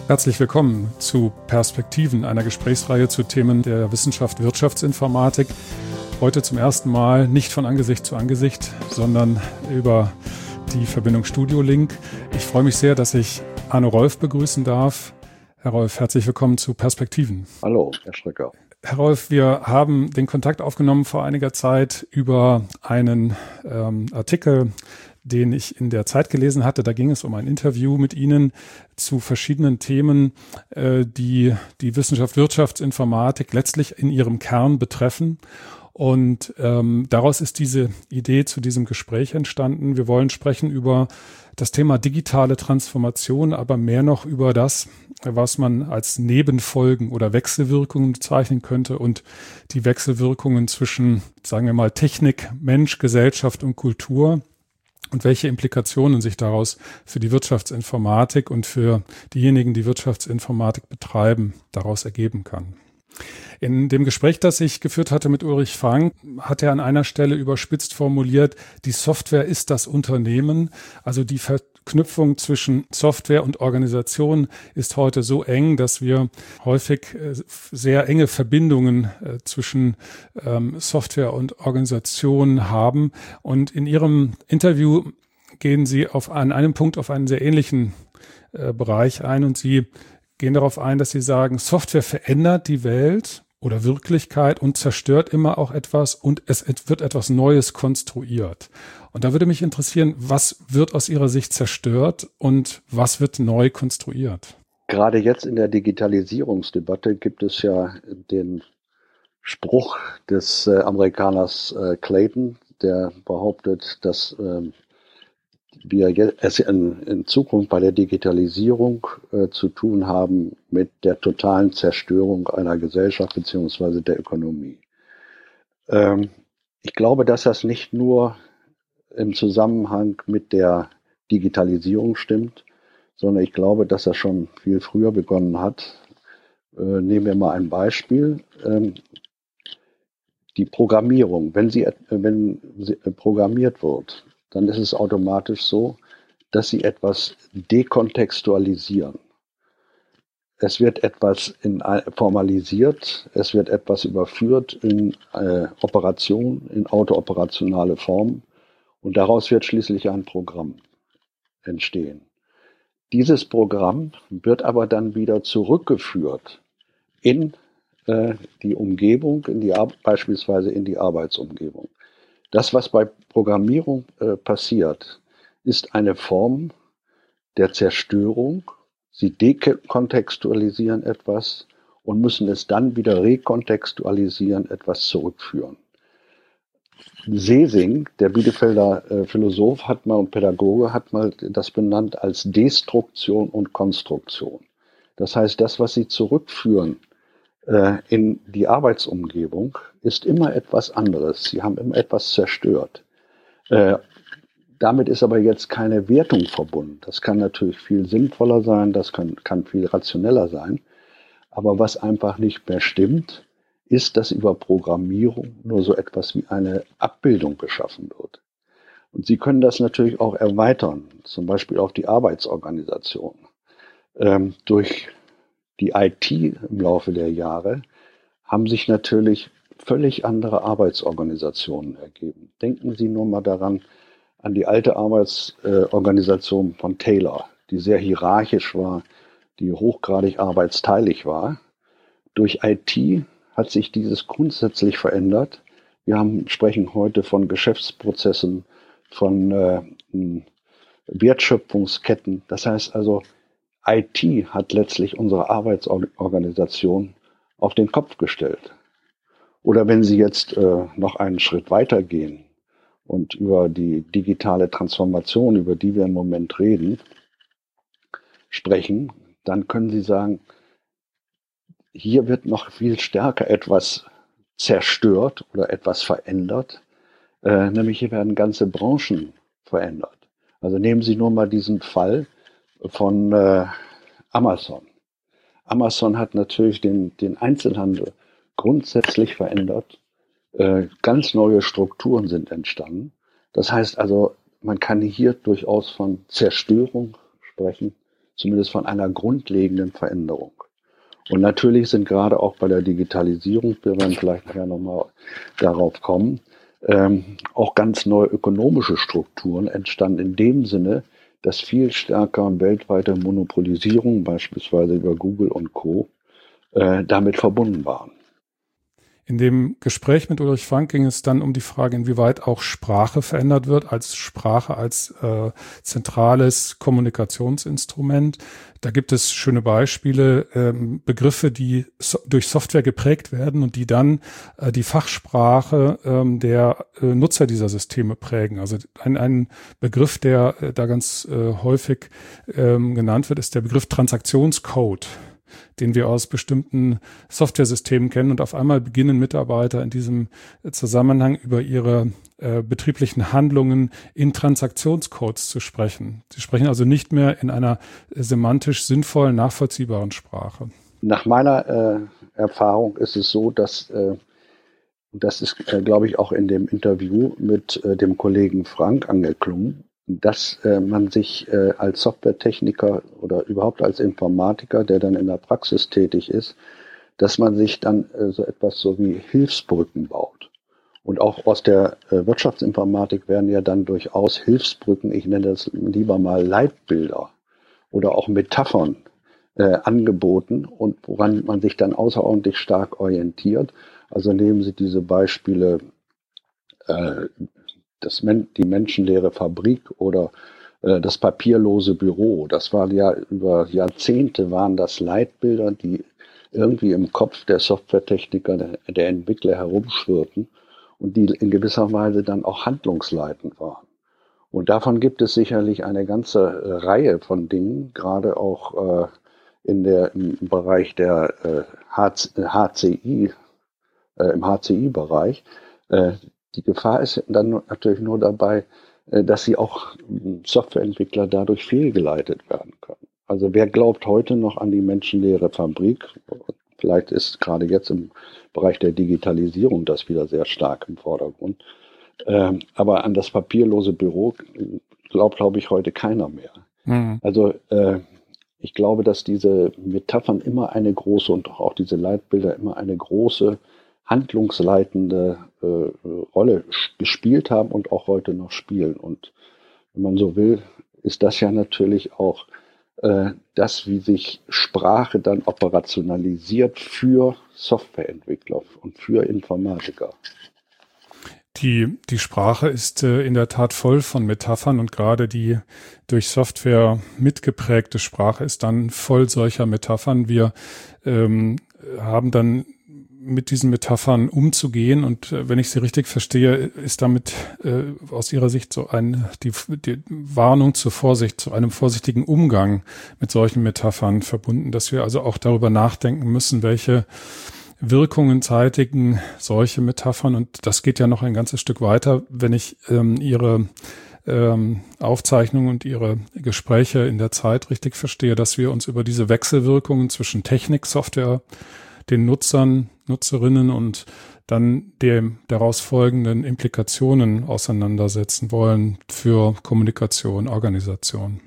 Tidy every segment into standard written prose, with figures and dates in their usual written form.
Herzlich willkommen zu Perspektiven, einer Gesprächsreihe zu Themen der Wissenschaft Wirtschaftsinformatik. Heute zum ersten Mal nicht von Angesicht zu Angesicht, sondern über die Verbindung Studio Link. Ich freue mich sehr, dass ich Arno Rolf begrüßen darf. Herr Rolf, herzlich willkommen zu Perspektiven. Hallo, Herr Schröcker. Herr Rolf, wir haben den Kontakt aufgenommen vor einiger Zeit über einen Artikel, den ich in der Zeit gelesen hatte. Da ging es um ein Interview mit Ihnen zu verschiedenen Themen, die die Wissenschaft Wirtschaftsinformatik letztlich in ihrem Kern betreffen. Und daraus ist diese Idee zu diesem Gespräch entstanden. Wir wollen sprechen über das Thema digitale Transformation, aber mehr noch über das, was man als Nebenfolgen oder Wechselwirkungen bezeichnen könnte und die Wechselwirkungen zwischen, sagen wir mal, Technik, Mensch, Gesellschaft und Kultur und welche Implikationen sich daraus für die Wirtschaftsinformatik und für diejenigen, die Wirtschaftsinformatik betreiben, daraus ergeben kann. In dem Gespräch, das ich geführt hatte mit Ulrich Frank, hat er an einer Stelle überspitzt formuliert, die Software ist das Unternehmen. Also die Verknüpfung zwischen Software und Organisation ist heute so eng, dass wir häufig sehr enge Verbindungen zwischen Software und Organisation haben. Und in Ihrem Interview gehen Sie an einem Punkt auf einen sehr ähnlichen Bereich ein und Sie gehen darauf ein, dass Sie sagen, Software verändert die Welt oder Wirklichkeit und zerstört immer auch etwas und es wird etwas Neues konstruiert. Und da würde mich interessieren, was wird aus Ihrer Sicht zerstört und was wird neu konstruiert? Gerade jetzt in der Digitalisierungsdebatte gibt es ja den Spruch des Amerikaners Clayton, der behauptet, dass wir es in Zukunft bei der Digitalisierung zu tun haben mit der totalen Zerstörung einer Gesellschaft bzw. der Ökonomie. Ich glaube, dass das nicht nur im Zusammenhang mit der Digitalisierung stimmt, sondern ich glaube, dass das schon viel früher begonnen hat. Nehmen wir mal ein Beispiel. Die Programmierung, wenn sie programmiert wird, dann ist es automatisch so, dass sie etwas dekontextualisieren. Es wird etwas formalisiert, es wird etwas überführt in Operation, in autooperationale Form und daraus wird schließlich ein Programm entstehen. Dieses Programm wird aber dann wieder zurückgeführt in die Umgebung, beispielsweise in die Arbeitsumgebung. Das, was bei Programmierung passiert, ist eine Form der Zerstörung. Sie dekontextualisieren etwas und müssen es dann wieder rekontextualisieren, etwas zurückführen. Sesing, der Bielefelder Philosoph und Pädagoge, hat mal das benannt als Destruktion und Konstruktion. Das heißt, das, was sie zurückführen in die Arbeitsumgebung, ist immer etwas anderes. Sie haben immer etwas zerstört. Damit ist aber jetzt keine Wertung verbunden. Das kann natürlich viel sinnvoller sein, das kann viel rationeller sein. Aber was einfach nicht mehr stimmt, ist, dass über Programmierung nur so etwas wie eine Abbildung geschaffen wird. Und Sie können das natürlich auch erweitern, zum Beispiel auf die Arbeitsorganisation. Durch die IT im Laufe der Jahre haben sich natürlich völlig andere Arbeitsorganisationen ergeben. Denken Sie nur mal daran, an die alte Arbeitsorganisation von Taylor, die sehr hierarchisch war, die hochgradig arbeitsteilig war. Durch IT hat sich dieses grundsätzlich verändert. Wir sprechen heute von Geschäftsprozessen, von Wertschöpfungsketten. Das heißt also, IT hat letztlich unsere Arbeitsorganisation auf den Kopf gestellt. Oder wenn Sie jetzt noch einen Schritt weiter gehen und über die digitale Transformation, über die wir im Moment reden, sprechen, dann können Sie sagen, hier wird noch viel stärker etwas zerstört oder etwas verändert, nämlich hier werden ganze Branchen verändert. Also nehmen Sie nur mal diesen Fall von Amazon. Amazon hat natürlich den Einzelhandel grundsätzlich verändert. Ganz neue Strukturen sind entstanden. Das heißt also, man kann hier durchaus von Zerstörung sprechen, zumindest von einer grundlegenden Veränderung. Und natürlich sind gerade auch bei der Digitalisierung, wir werden vielleicht nachher nochmal darauf kommen, auch ganz neue ökonomische Strukturen entstanden in dem Sinne, dass viel stärker weltweite Monopolisierung, beispielsweise über Google und Co., damit verbunden waren. In dem Gespräch mit Ulrich Frank ging es dann um die Frage, inwieweit auch Sprache verändert wird, als Sprache als zentrales Kommunikationsinstrument. Da gibt es schöne Beispiele, Begriffe, die durch Software geprägt werden und die dann die Fachsprache der Nutzer dieser Systeme prägen. Also ein Begriff, der da ganz häufig genannt wird, ist der Begriff Transaktionscode, den wir aus bestimmten Softwaresystemen kennen, und auf einmal beginnen Mitarbeiter in diesem Zusammenhang über ihre betrieblichen Handlungen in Transaktionscodes zu sprechen. Sie sprechen also nicht mehr in einer semantisch sinnvollen, nachvollziehbaren Sprache. Nach meiner Erfahrung ist es so, dass das ist, glaube ich, auch in dem Interview mit dem Kollegen Frank angeklungen, dass man sich als Softwaretechniker oder überhaupt als Informatiker, der dann in der Praxis tätig ist, dass man sich dann so etwas so wie Hilfsbrücken baut. Und auch aus der Wirtschaftsinformatik werden ja dann durchaus Hilfsbrücken, ich nenne das lieber mal Leitbilder oder auch Metaphern angeboten, und woran man sich dann außerordentlich stark orientiert. Also nehmen Sie diese Beispiele, die menschenleere Fabrik oder das papierlose Büro. Das war ja über Jahrzehnte waren das Leitbilder, die irgendwie im Kopf der Softwaretechniker, der Entwickler herumschwirrten und die in gewisser Weise dann auch handlungsleitend waren. Und davon gibt es sicherlich eine ganze Reihe von Dingen, gerade auch im Bereich der HCI, im HCI-Bereich. Die Gefahr ist dann natürlich nur dabei, dass sie auch Softwareentwickler dadurch fehlgeleitet werden können. Also wer glaubt heute noch an die menschenleere Fabrik? Vielleicht ist gerade jetzt im Bereich der Digitalisierung das wieder sehr stark im Vordergrund. Aber an das papierlose Büro glaube ich, heute keiner mehr. Mhm. Also ich glaube, dass diese Metaphern immer eine große und auch diese Leitbilder immer eine große handlungsleitende Rolle gespielt haben und auch heute noch spielen. Und wenn man so will, ist das ja natürlich auch das, wie sich Sprache dann operationalisiert für Softwareentwickler und für Informatiker. Die Sprache ist in der Tat voll von Metaphern, und gerade die durch Software mitgeprägte Sprache ist dann voll solcher Metaphern. Wir haben dann mit diesen Metaphern umzugehen, und wenn ich sie richtig verstehe, ist damit aus Ihrer Sicht so die Warnung zur Vorsicht, zu einem vorsichtigen Umgang mit solchen Metaphern verbunden, dass wir also auch darüber nachdenken müssen, welche Wirkungen zeitigen solche Metaphern, und das geht ja noch ein ganzes Stück weiter, wenn ich Ihre Aufzeichnungen und Ihre Gespräche in der Zeit richtig verstehe, dass wir uns über diese Wechselwirkungen zwischen Technik, Software, den Nutzern, Nutzerinnen und dann den daraus folgenden Implikationen auseinandersetzen wollen für Kommunikation, Organisation.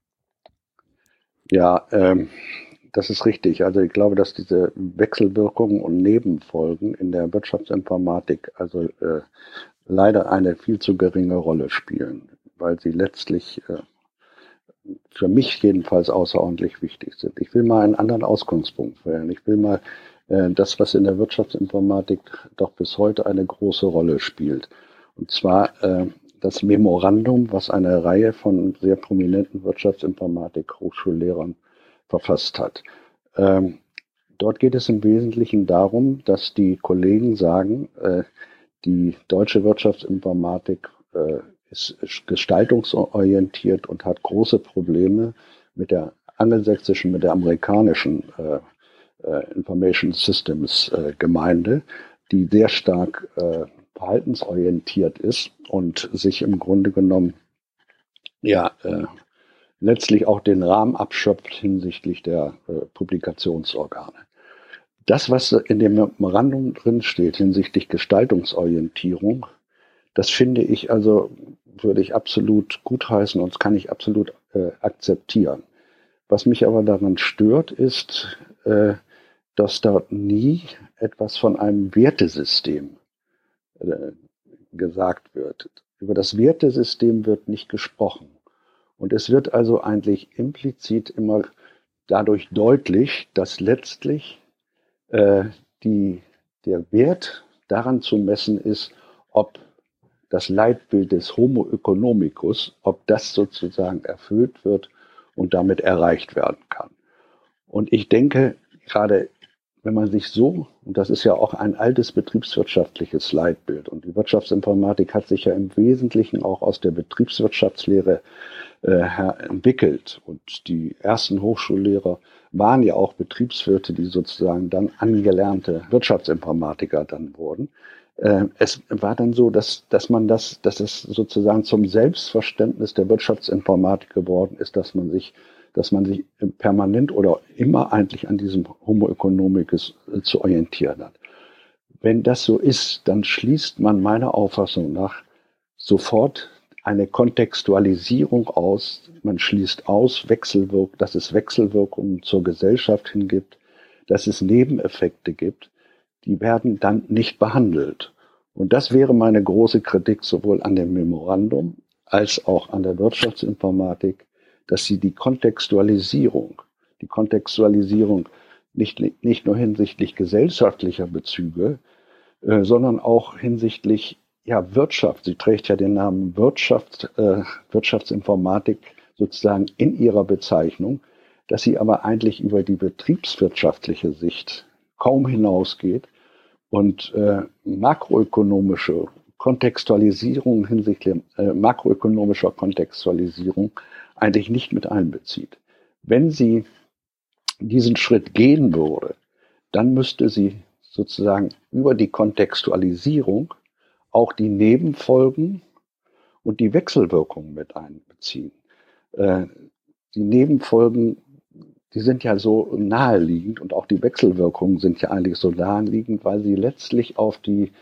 Ja, das ist richtig. Also ich glaube, dass diese Wechselwirkungen und Nebenfolgen in der Wirtschaftsinformatik also leider eine viel zu geringe Rolle spielen, weil sie letztlich für mich jedenfalls außerordentlich wichtig sind. Ich will mal einen anderen Ausgangspunkt wählen. Ich will mal das, was in der Wirtschaftsinformatik doch bis heute eine große Rolle spielt. Und zwar das Memorandum, was eine Reihe von sehr prominenten Wirtschaftsinformatik-Hochschullehrern verfasst hat. Dort geht es im Wesentlichen darum, dass die Kollegen sagen, die deutsche Wirtschaftsinformatik ist gestaltungsorientiert und hat große Probleme mit der angelsächsischen, mit der amerikanischen Information Systems Gemeinde, die sehr stark verhaltensorientiert ist und sich im Grunde genommen letztlich auch den Rahmen abschöpft hinsichtlich der Publikationsorgane. Das, was in dem Memorandum drin steht hinsichtlich Gestaltungsorientierung, das finde ich würde ich absolut gutheißen und das kann ich absolut akzeptieren. Was mich aber daran stört, ist, dass da nie etwas von einem Wertesystem gesagt wird. Über das Wertesystem wird nicht gesprochen. Und es wird also eigentlich implizit immer dadurch deutlich, dass letztlich der Wert daran zu messen ist, ob das Leitbild des Homo economicus, ob das sozusagen erfüllt wird und damit erreicht werden kann. Und ich denke, gerade wenn man sich so, und das ist ja auch ein altes betriebswirtschaftliches Leitbild, und die Wirtschaftsinformatik hat sich ja im Wesentlichen auch aus der Betriebswirtschaftslehre entwickelt. Und die ersten Hochschullehrer waren ja auch Betriebswirte, die sozusagen dann angelernte Wirtschaftsinformatiker dann wurden. Es war dann so, dass es sozusagen zum Selbstverständnis der Wirtschaftsinformatik geworden ist, dass man sich permanent oder immer eigentlich an diesem Homo economicus zu orientieren hat. Wenn das so ist, dann schließt man meiner Auffassung nach sofort eine Kontextualisierung aus. Man schließt aus, dass es Wechselwirkungen zur Gesellschaft hingibt, dass es Nebeneffekte gibt, die werden dann nicht behandelt. Und das wäre meine große Kritik sowohl an dem Memorandum als auch an der Wirtschaftsinformatik, dass sie die Kontextualisierung nicht nur hinsichtlich gesellschaftlicher Bezüge, sondern auch hinsichtlich Wirtschaft. Sie trägt ja den Namen Wirtschaftsinformatik sozusagen in ihrer Bezeichnung, dass sie aber eigentlich über die betriebswirtschaftliche Sicht kaum hinausgeht und makroökonomische Kontextualisierung hinsichtlich makroökonomischer Kontextualisierung eigentlich nicht mit einbezieht. Wenn sie diesen Schritt gehen würde, dann müsste sie sozusagen über die Kontextualisierung auch die Nebenfolgen und die Wechselwirkungen mit einbeziehen. Die Nebenfolgen, die sind ja so naheliegend und auch die Wechselwirkungen sind ja eigentlich so naheliegend, weil sie letztlich auf die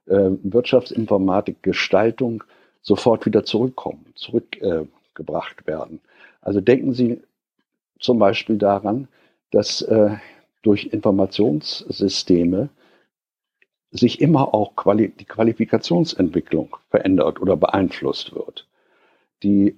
Wirtschaftsinformatik-Gestaltung sofort wieder zurückgebracht werden. Also denken Sie zum Beispiel daran, dass durch Informationssysteme sich immer auch die Qualifikationsentwicklung verändert oder beeinflusst wird. Die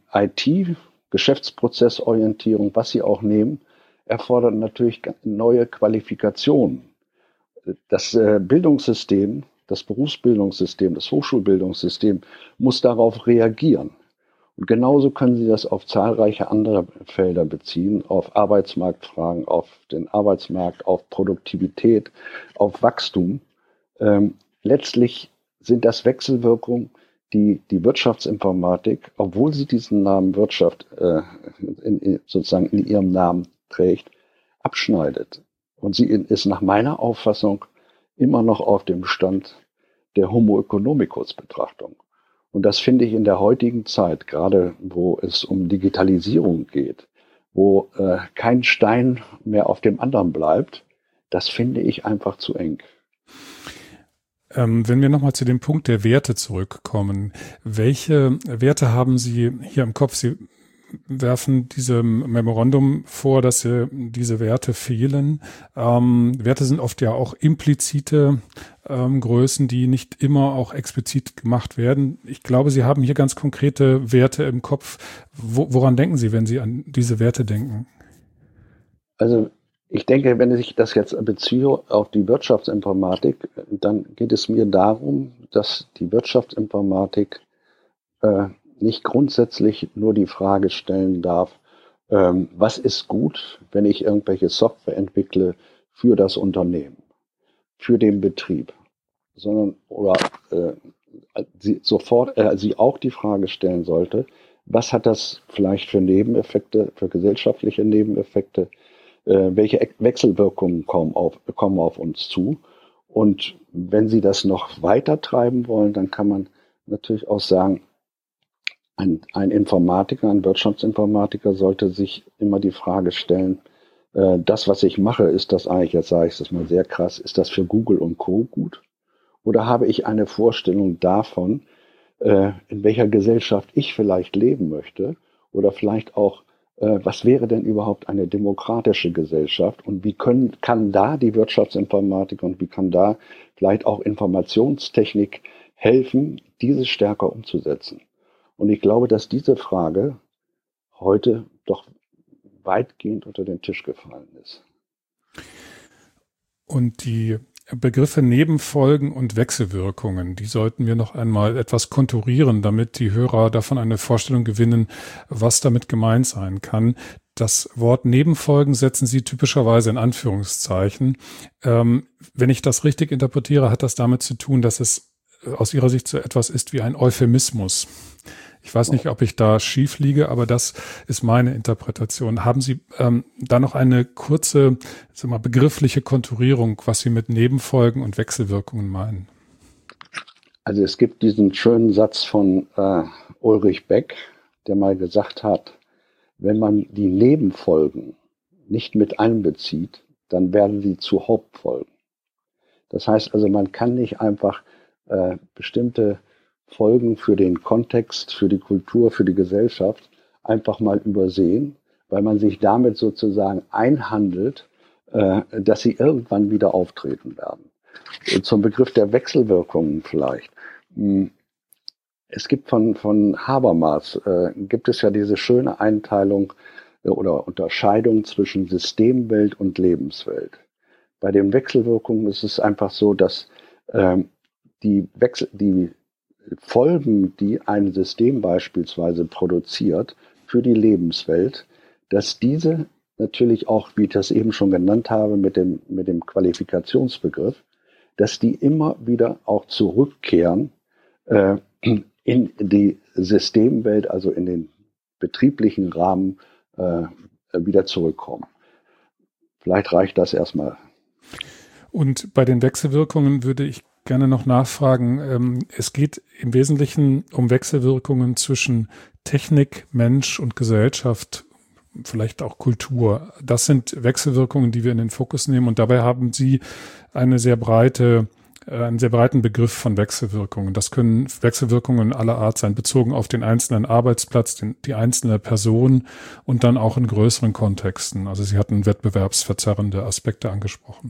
IT-Geschäftsprozessorientierung, was Sie auch nehmen, erfordert natürlich neue Qualifikationen. Das Bildungssystem, das Berufsbildungssystem, das Hochschulbildungssystem muss darauf reagieren. Und genauso können Sie das auf zahlreiche andere Felder beziehen, auf Arbeitsmarktfragen, auf den Arbeitsmarkt, auf Produktivität, auf Wachstum. Letztlich sind das Wechselwirkungen, die die Wirtschaftsinformatik, obwohl sie diesen Namen Wirtschaft sozusagen in ihrem Namen trägt, abschneidet. Und sie ist nach meiner Auffassung immer noch auf dem Stand der Homo economicus Betrachtung. Und das finde ich in der heutigen Zeit, gerade wo es um Digitalisierung geht, wo kein Stein mehr auf dem anderen bleibt, das finde ich einfach zu eng. Wenn wir nochmal zu dem Punkt der Werte zurückkommen, welche Werte haben Sie hier im Kopf? Sie werfen diesem Memorandum vor, dass diese Werte fehlen. Werte sind oft ja auch implizite Größen, die nicht immer auch explizit gemacht werden. Ich glaube, Sie haben hier ganz konkrete Werte im Kopf. Woran denken Sie, wenn Sie an diese Werte denken? Also ich denke, wenn ich das jetzt beziehe auf die Wirtschaftsinformatik, dann geht es mir darum, dass die Wirtschaftsinformatik nicht grundsätzlich nur die Frage stellen darf, was ist gut, wenn ich irgendwelche Software entwickle für das Unternehmen, für den Betrieb, sondern sie auch die Frage stellen sollte, was hat das vielleicht für Nebeneffekte, für gesellschaftliche Nebeneffekte, welche Wechselwirkungen kommen auf uns zu. Und wenn Sie das noch weiter treiben wollen, dann kann man natürlich auch sagen, ein Informatiker, ein Wirtschaftsinformatiker sollte sich immer die Frage stellen, das, was ich mache, ist das eigentlich, jetzt sage ich das mal sehr krass, ist das für Google und Co. gut? Oder habe ich eine Vorstellung davon, in welcher Gesellschaft ich vielleicht leben möchte oder vielleicht auch was wäre denn überhaupt eine demokratische Gesellschaft und wie kann da die Wirtschaftsinformatik und wie kann da vielleicht auch Informationstechnik helfen, dieses stärker umzusetzen? Und ich glaube, dass diese Frage heute doch weitgehend unter den Tisch gefallen ist. Und die Begriffe Nebenfolgen und Wechselwirkungen, die sollten wir noch einmal etwas konturieren, damit die Hörer davon eine Vorstellung gewinnen, was damit gemeint sein kann. Das Wort Nebenfolgen setzen Sie typischerweise in Anführungszeichen. Wenn ich das richtig interpretiere, hat das damit zu tun, dass es aus Ihrer Sicht so etwas ist wie ein Euphemismus. Ich weiß nicht, ob ich da schief liege, aber das ist meine Interpretation. Haben Sie da noch eine kurze, begriffliche Konturierung, was Sie mit Nebenfolgen und Wechselwirkungen meinen? Also es gibt diesen schönen Satz von Ulrich Beck, der mal gesagt hat, wenn man die Nebenfolgen nicht mit einbezieht, dann werden sie zu Hauptfolgen. Das heißt also, man kann nicht einfach bestimmte Folgen für den Kontext, für die Kultur, für die Gesellschaft einfach mal übersehen, weil man sich damit sozusagen einhandelt, dass sie irgendwann wieder auftreten werden. Zum Begriff der Wechselwirkungen vielleicht. Es gibt von Habermas, gibt es ja diese schöne Einteilung oder Unterscheidung zwischen Systemwelt und Lebenswelt. Bei den Wechselwirkungen ist es einfach so, dass die Folgen, die ein System beispielsweise produziert für die Lebenswelt, dass diese natürlich auch, wie ich das eben schon genannt habe, mit dem Qualifikationsbegriff, dass die immer wieder auch zurückkehren in die Systemwelt, also in den betrieblichen Rahmen wieder zurückkommen. Vielleicht reicht das erstmal. Und bei den Wechselwirkungen würde ich gerne noch nachfragen. Es geht im Wesentlichen um Wechselwirkungen zwischen Technik, Mensch und Gesellschaft, vielleicht auch Kultur. Das sind Wechselwirkungen, die wir in den Fokus nehmen. Und dabei haben Sie einen sehr breiten Begriff von Wechselwirkungen. Das können Wechselwirkungen aller Art sein, bezogen auf den einzelnen Arbeitsplatz, die einzelne Person und dann auch in größeren Kontexten. Also Sie hatten wettbewerbsverzerrende Aspekte angesprochen.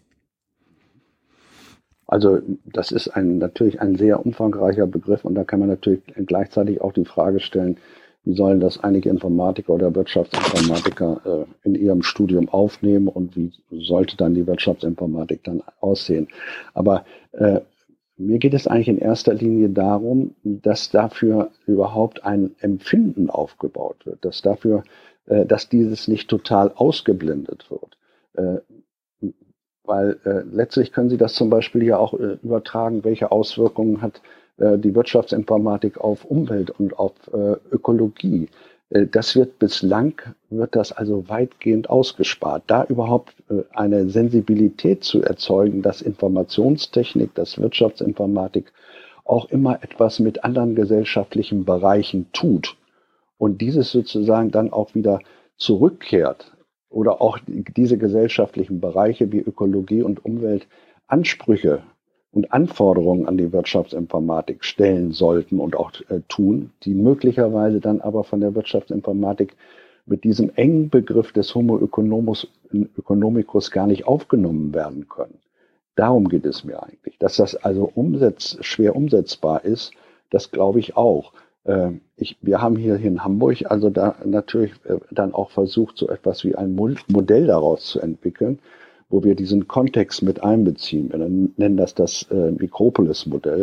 Also das ist natürlich ein sehr umfangreicher Begriff und da kann man natürlich gleichzeitig auch die Frage stellen, wie sollen das einige Informatiker oder Wirtschaftsinformatiker in ihrem Studium aufnehmen und wie sollte dann die Wirtschaftsinformatik dann aussehen. Aber mir geht es eigentlich in erster Linie darum, dass dafür überhaupt ein Empfinden aufgebaut wird, dass dieses nicht total ausgeblendet wird. Weil letztlich können Sie das zum Beispiel ja auch übertragen, welche Auswirkungen hat die Wirtschaftsinformatik auf Umwelt und auf Ökologie. Bislang wird das also weitgehend ausgespart. Da überhaupt eine Sensibilität zu erzeugen, dass Informationstechnik, dass Wirtschaftsinformatik auch immer etwas mit anderen gesellschaftlichen Bereichen tut und dieses sozusagen dann auch wieder zurückkehrt, oder auch diese gesellschaftlichen Bereiche wie Ökologie und Umwelt Ansprüche und Anforderungen an die Wirtschaftsinformatik stellen sollten und auch tun, die möglicherweise dann aber von der Wirtschaftsinformatik mit diesem engen Begriff des Homo economicus gar nicht aufgenommen werden können. Darum geht es mir eigentlich. Dass das also schwer umsetzbar ist, das glaube ich auch. Wir haben hier in Hamburg also da natürlich dann auch versucht, so etwas wie ein Modell daraus zu entwickeln, wo wir diesen Kontext mit einbeziehen. Wir nennen das Mikropolis-Modell.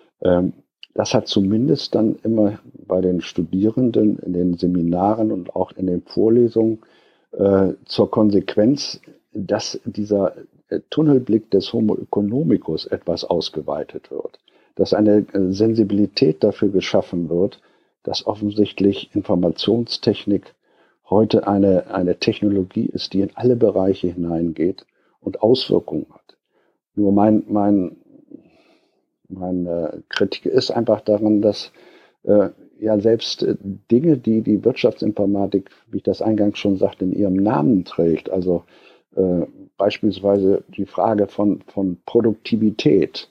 Das hat zumindest dann immer bei den Studierenden in den Seminaren und auch in den Vorlesungen zur Konsequenz, dass dieser Tunnelblick des Homo economicus etwas ausgeweitet wird. Dass eine Sensibilität dafür geschaffen wird, dass offensichtlich Informationstechnik heute eine Technologie ist, die in alle Bereiche hineingeht und Auswirkungen hat. Nur meine Kritik ist einfach daran, dass ja selbst Dinge, die die Wirtschaftsinformatik, wie ich das eingangs schon sagte, in ihrem Namen trägt, also beispielsweise die Frage von Produktivität,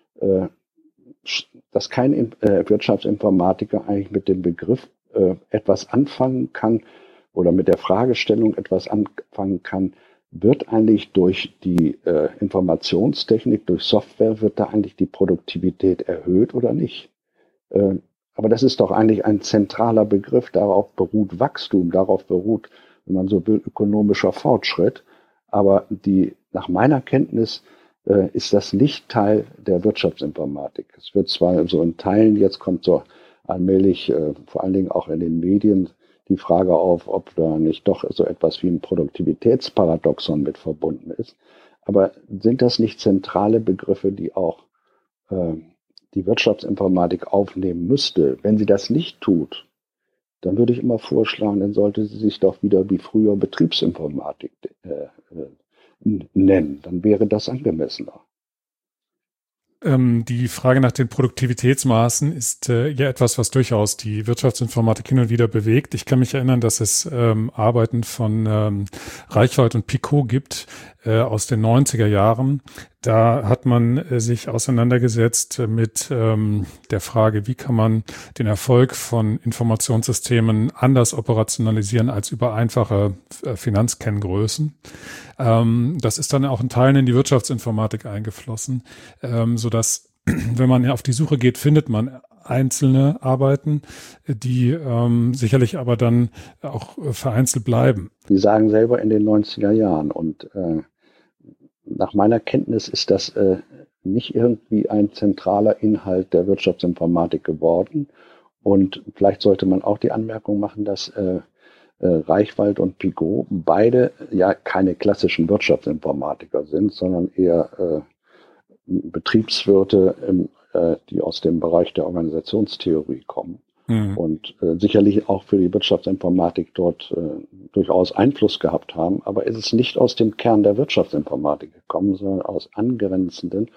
dass kein Wirtschaftsinformatiker eigentlich mit dem Begriff etwas anfangen kann, oder mit der Fragestellung etwas anfangen kann, wird eigentlich durch die Informationstechnik, durch Software, wird da eigentlich die Produktivität erhöht oder nicht? Aber das ist doch eigentlich ein zentraler Begriff. Darauf beruht Wachstum, darauf beruht, wenn man so will, ökonomischer Fortschritt. Aber nach meiner Kenntnis ist das nicht Teil der Wirtschaftsinformatik. Es wird zwar so in Teilen, jetzt kommt so allmählich, vor allen Dingen auch in den Medien, die Frage auf, ob da nicht doch so etwas wie ein Produktivitätsparadoxon mit verbunden ist. Aber sind das nicht zentrale Begriffe, die auch die Wirtschaftsinformatik aufnehmen müsste? Wenn sie das nicht tut, dann würde ich immer vorschlagen, dann sollte sie sich doch wieder wie früher Betriebsinformatik nennen. Dann wäre das angemessener. Die Frage nach den Produktivitätsmaßen ist ja etwas, was durchaus die Wirtschaftsinformatik hin und wieder bewegt. Ich kann mich erinnern, dass es Arbeiten von Reichhold und Picot gibt aus den 90er Jahren. Da hat man sich auseinandergesetzt mit der Frage, wie kann man den Erfolg von Informationssystemen anders operationalisieren als über einfache Finanzkenngrößen. Das ist dann auch in Teilen in die Wirtschaftsinformatik eingeflossen, sodass, wenn man auf die Suche geht, findet man einzelne Arbeiten, die sicherlich aber dann auch vereinzelt bleiben. Die sagen selber in den 90er Jahren und nach meiner Kenntnis ist das nicht irgendwie ein zentraler Inhalt der Wirtschaftsinformatik geworden. Und vielleicht sollte man auch die Anmerkung machen, dass Reichhold und Picot beide ja keine klassischen Wirtschaftsinformatiker sind, sondern eher Betriebswirte, die aus dem Bereich der Organisationstheorie kommen. Und sicherlich auch für die Wirtschaftsinformatik dort durchaus Einfluss gehabt haben. Aber es ist nicht aus dem Kern der Wirtschaftsinformatik gekommen, sondern aus angrenzenden.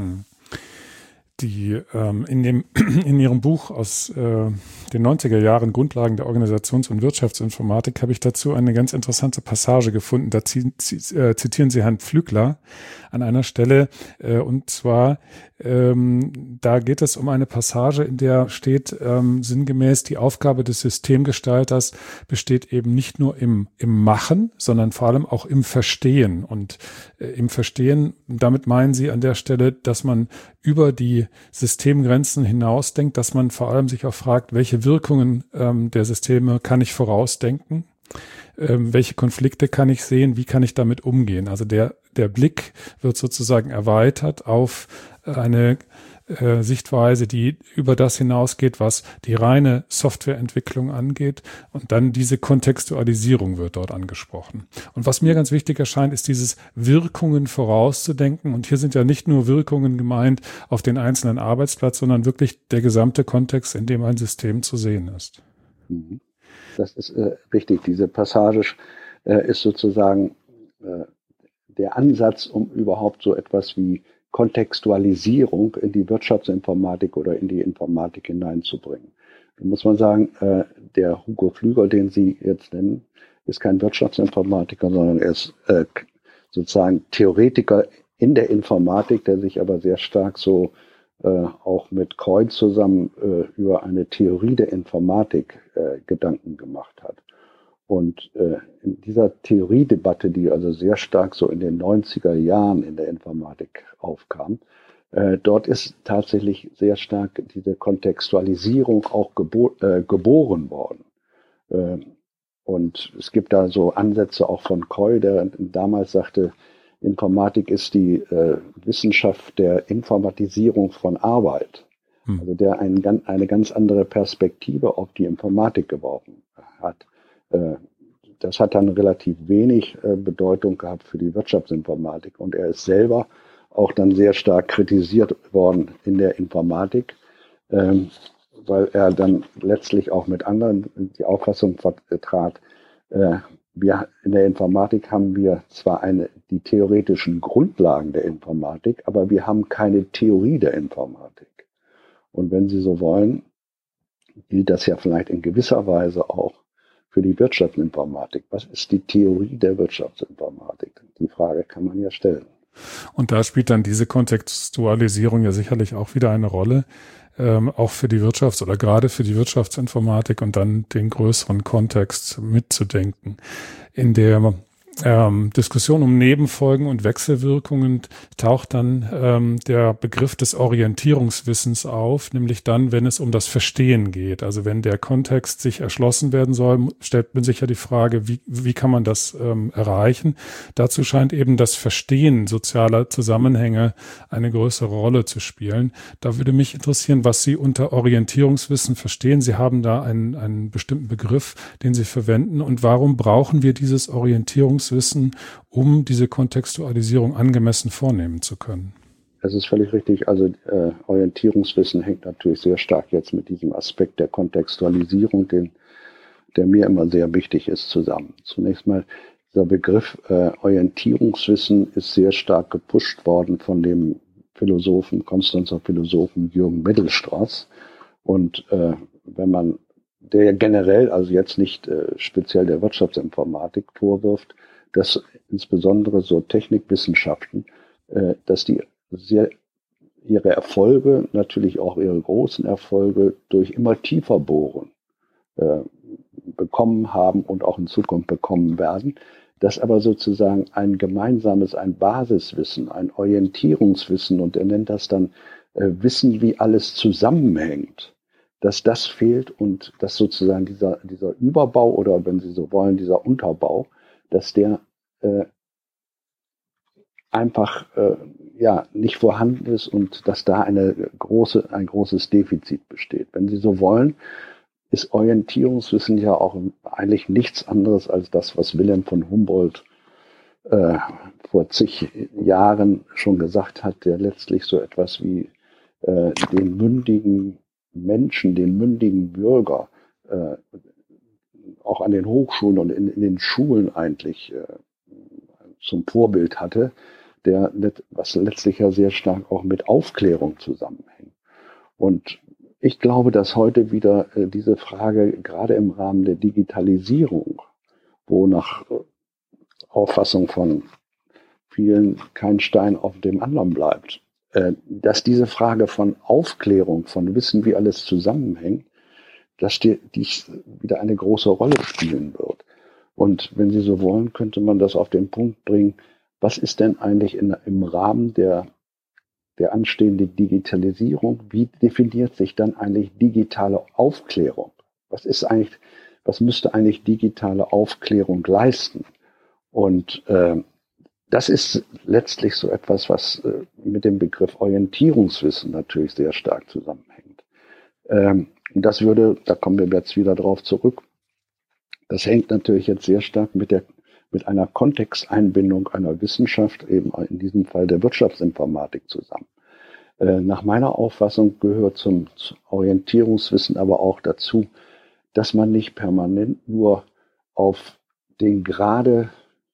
Die in Ihrem Buch aus den 90er Jahren Grundlagen der Organisations- und Wirtschaftsinformatik habe ich dazu eine ganz interessante Passage gefunden. Da zitieren Sie Herrn Pflügler an einer Stelle und zwar da geht es um eine Passage, in der steht sinngemäß, die Aufgabe des Systemgestalters besteht eben nicht nur im Machen, sondern vor allem auch im Verstehen. Und im Verstehen, damit meinen Sie an der Stelle, dass man über die Systemgrenzen hinausdenkt, dass man vor allem sich auch fragt, welche Wirkungen der Systeme kann ich vorausdenken, welche Konflikte kann ich sehen, wie kann ich damit umgehen. Also der Blick wird sozusagen erweitert auf eine Sichtweise, die über das hinausgeht, was die reine Softwareentwicklung angeht. Und dann diese Kontextualisierung wird dort angesprochen. Und was mir ganz wichtig erscheint, ist dieses Wirkungen vorauszudenken. Und hier sind ja nicht nur Wirkungen gemeint auf den einzelnen Arbeitsplatz, sondern wirklich der gesamte Kontext, in dem ein System zu sehen ist. Das ist richtig. Diese Passage ist sozusagen der Ansatz, um überhaupt so etwas wie Kontextualisierung in die Wirtschaftsinformatik oder in die Informatik hineinzubringen. Da muss man sagen, der Hugo Pflüger, den Sie jetzt nennen, ist kein Wirtschaftsinformatiker, sondern er ist sozusagen Theoretiker in der Informatik, der sich aber sehr stark so auch mit Kreuz zusammen über eine Theorie der Informatik Gedanken gemacht hat. Und in dieser Theoriedebatte, die also sehr stark so in den 90er Jahren in der Informatik aufkam, dort ist tatsächlich sehr stark diese Kontextualisierung auch geboren worden. Und es gibt da so Ansätze auch von Coy, der damals sagte, Informatik ist die Wissenschaft der Informatisierung von Arbeit. Also der eine ganz andere Perspektive auf die Informatik geworfen hat. Das hat dann relativ wenig Bedeutung gehabt für die Wirtschaftsinformatik. Und er ist selber auch dann sehr stark kritisiert worden in der Informatik, weil er dann letztlich auch mit anderen die Auffassung vertrat, wir in der Informatik haben wir zwar die theoretischen Grundlagen der Informatik, aber wir haben keine Theorie der Informatik. Und wenn Sie so wollen, gilt das ja vielleicht in gewisser Weise auch für die Wirtschaftsinformatik. Was ist die Theorie der Wirtschaftsinformatik? Die Frage kann man ja stellen. Und da spielt dann diese Kontextualisierung ja sicherlich auch wieder eine Rolle. auch für die oder gerade für die Wirtschaftsinformatik und dann den größeren Kontext mitzudenken. In der Diskussion um Nebenfolgen und Wechselwirkungen taucht dann der Begriff des Orientierungswissens auf, nämlich dann, wenn es um das Verstehen geht. Also wenn der Kontext sich erschlossen werden soll, stellt man sich ja die Frage, wie kann man das erreichen? Dazu scheint eben das Verstehen sozialer Zusammenhänge eine größere Rolle zu spielen. Da würde mich interessieren, was Sie unter Orientierungswissen verstehen. Sie haben da einen bestimmten Begriff, den Sie verwenden. Und warum brauchen wir dieses Orientierungswissen, um diese Kontextualisierung angemessen vornehmen zu können? Das ist völlig richtig. Also Orientierungswissen hängt natürlich sehr stark jetzt mit diesem Aspekt der Kontextualisierung, der mir immer sehr wichtig ist, zusammen. Zunächst mal, dieser Begriff Orientierungswissen ist sehr stark gepusht worden von dem Konstanzer Philosophen Jürgen Mittelstraß. Und der ja generell, also jetzt nicht speziell der Wirtschaftsinformatik vorwirft, dass insbesondere so Technikwissenschaften, dass die ihre Erfolge, natürlich auch ihre großen Erfolge, durch immer tiefer bohren bekommen haben und auch in Zukunft bekommen werden, dass aber sozusagen ein gemeinsames, ein Basiswissen, ein Orientierungswissen, und er nennt das dann Wissen, wie alles zusammenhängt, dass das fehlt und dass sozusagen dieser Überbau oder, wenn Sie so wollen, dieser Unterbau, dass der einfach nicht vorhanden ist und dass da ein großes Defizit besteht. Wenn Sie so wollen, ist Orientierungswissen ja auch eigentlich nichts anderes als das, was Wilhelm von Humboldt vor zig Jahren schon gesagt hat, der letztlich so etwas wie den mündigen Menschen, den mündigen Bürger auch an den Hochschulen und in den Schulen eigentlich zum Vorbild hatte, was letztlich ja sehr stark auch mit Aufklärung zusammenhängt. Und ich glaube, dass heute wieder diese Frage, gerade im Rahmen der Digitalisierung, wo nach Auffassung von vielen kein Stein auf dem anderen bleibt, dass diese Frage von Aufklärung, von Wissen, wie alles zusammenhängt, dass dies wieder eine große Rolle spielen wird. Und wenn Sie so wollen, könnte man das auf den Punkt bringen, was ist denn eigentlich im Rahmen der anstehenden Digitalisierung, wie definiert sich dann eigentlich digitale Aufklärung? Was müsste eigentlich digitale Aufklärung leisten? Und das ist letztlich so etwas, was mit dem Begriff Orientierungswissen natürlich sehr stark zusammenhängt. Und da kommen wir jetzt wieder drauf zurück, das hängt natürlich jetzt sehr stark mit einer Kontexteinbindung einer Wissenschaft, eben in diesem Fall der Wirtschaftsinformatik, zusammen. Nach meiner Auffassung gehört zum Orientierungswissen aber auch dazu, dass man nicht permanent nur auf den gerade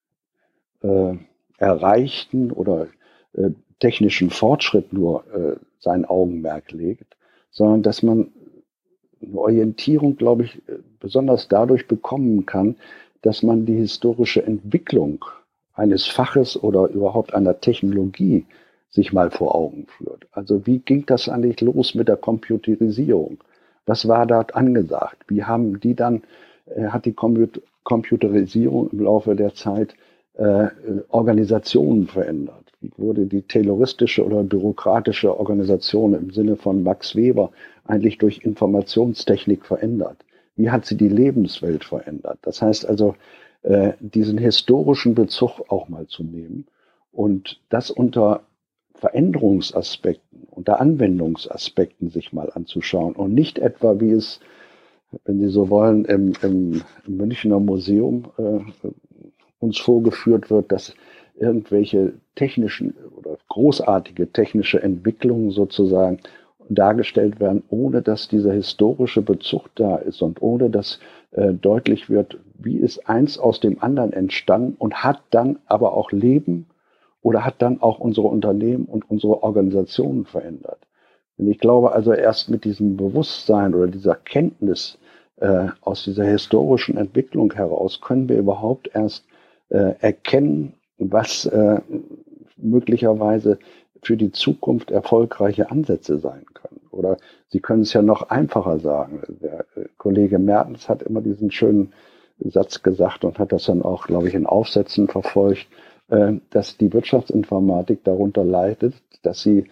erreichten oder technischen Fortschritt nur sein Augenmerk legt, sondern dass man eine Orientierung, glaube ich, besonders dadurch bekommen kann, dass man die historische Entwicklung eines Faches oder überhaupt einer Technologie sich mal vor Augen führt. Also wie ging das eigentlich los mit der Computerisierung? Was war dort angesagt? Wie haben die dann, hat die Computerisierung im Laufe der Zeit Organisationen verändert? Wie wurde die tayloristische oder bürokratische Organisation im Sinne von Max Weber eigentlich durch Informationstechnik verändert? Wie hat sie die Lebenswelt verändert? Das heißt also, diesen historischen Bezug auch mal zu nehmen und das unter Veränderungsaspekten, unter Anwendungsaspekten sich mal anzuschauen und nicht etwa, wie es, wenn Sie so wollen, im Münchner Museum uns vorgeführt wird, dass irgendwelche technischen oder großartige technische Entwicklungen sozusagen dargestellt werden, ohne dass dieser historische Bezug da ist und ohne dass deutlich wird, wie ist eins aus dem anderen entstanden und hat dann aber auch Leben oder hat dann auch unsere Unternehmen und unsere Organisationen verändert. Und ich glaube also, erst mit diesem Bewusstsein oder dieser Kenntnis aus dieser historischen Entwicklung heraus können wir überhaupt erst erkennen, was möglicherweise für die Zukunft erfolgreiche Ansätze sein können. Oder Sie können es ja noch einfacher sagen. Der Kollege Mertens hat immer diesen schönen Satz gesagt und hat das dann auch, glaube ich, in Aufsätzen verfolgt, dass die Wirtschaftsinformatik darunter leidet, dass sie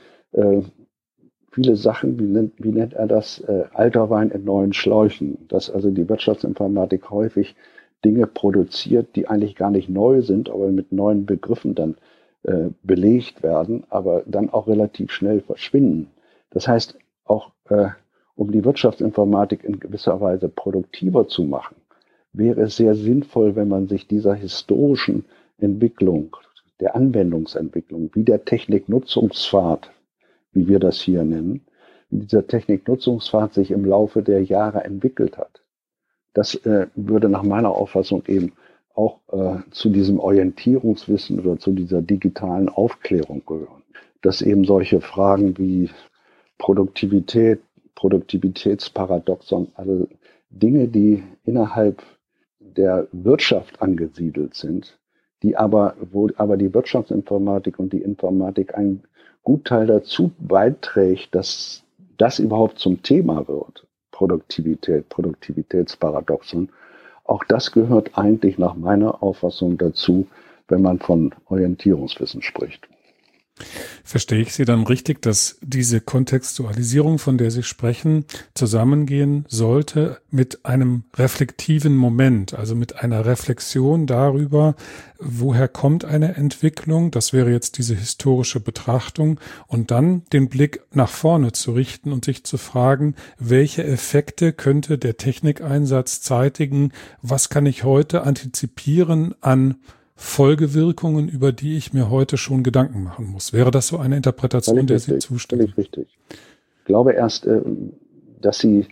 viele Sachen, wie nennt er das, alter Wein in neuen Schläuchen, dass also die Wirtschaftsinformatik häufig Dinge produziert, die eigentlich gar nicht neu sind, aber mit neuen Begriffen dann belegt werden, aber dann auch relativ schnell verschwinden. Das heißt, auch um die Wirtschaftsinformatik in gewisser Weise produktiver zu machen, wäre es sehr sinnvoll, wenn man sich dieser historischen Entwicklung, der Anwendungsentwicklung, wie der Techniknutzungspfad, wie wir das hier nennen, wie dieser Techniknutzungspfad sich im Laufe der Jahre entwickelt hat. Das würde nach meiner Auffassung eben auch zu diesem Orientierungswissen oder zu dieser digitalen Aufklärung gehören. Dass eben solche Fragen wie Produktivität, Produktivitätsparadoxon, also Dinge, die innerhalb der Wirtschaft angesiedelt sind, wo aber die Wirtschaftsinformatik und die Informatik einen Gutteil dazu beiträgt, dass das überhaupt zum Thema wird. Produktivität, Produktivitätsparadoxon. Auch das gehört eigentlich nach meiner Auffassung dazu, wenn man von Orientierungswissen spricht. Verstehe ich Sie dann richtig, dass diese Kontextualisierung, von der Sie sprechen, zusammengehen sollte mit einem reflektiven Moment, also mit einer Reflexion darüber, woher kommt eine Entwicklung, das wäre jetzt diese historische Betrachtung, und dann den Blick nach vorne zu richten und sich zu fragen, welche Effekte könnte der Technikeinsatz zeitigen, was kann ich heute antizipieren an Folgewirkungen, über die ich mir heute schon Gedanken machen muss. Wäre das so eine Interpretation, der Sie zustimmen? Völlig richtig. Ich glaube erst, dass Sie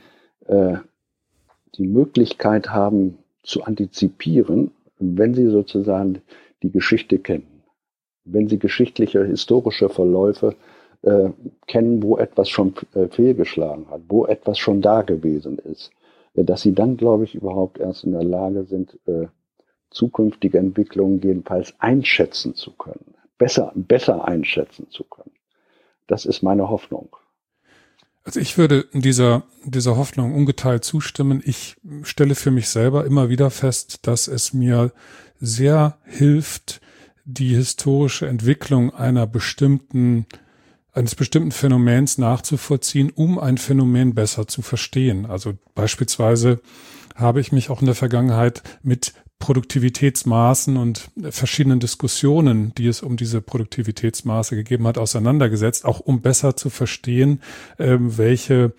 die Möglichkeit haben zu antizipieren, wenn Sie sozusagen die Geschichte kennen. Wenn Sie geschichtliche, historische Verläufe kennen, wo etwas schon fehlgeschlagen hat, wo etwas schon da gewesen ist, dass Sie dann, glaube ich, überhaupt erst in der Lage sind, zukünftige Entwicklungen jedenfalls einschätzen zu können, besser einschätzen zu können. Das ist meine Hoffnung. Also ich würde dieser Hoffnung ungeteilt zustimmen. Ich stelle für mich selber immer wieder fest, dass es mir sehr hilft, die historische Entwicklung eines bestimmten Phänomens nachzuvollziehen, um ein Phänomen besser zu verstehen. Also beispielsweise habe ich mich auch in der Vergangenheit mit Produktivitätsmaßen und verschiedenen Diskussionen, die es um diese Produktivitätsmaße gegeben hat, auseinandergesetzt, auch um besser zu verstehen, welche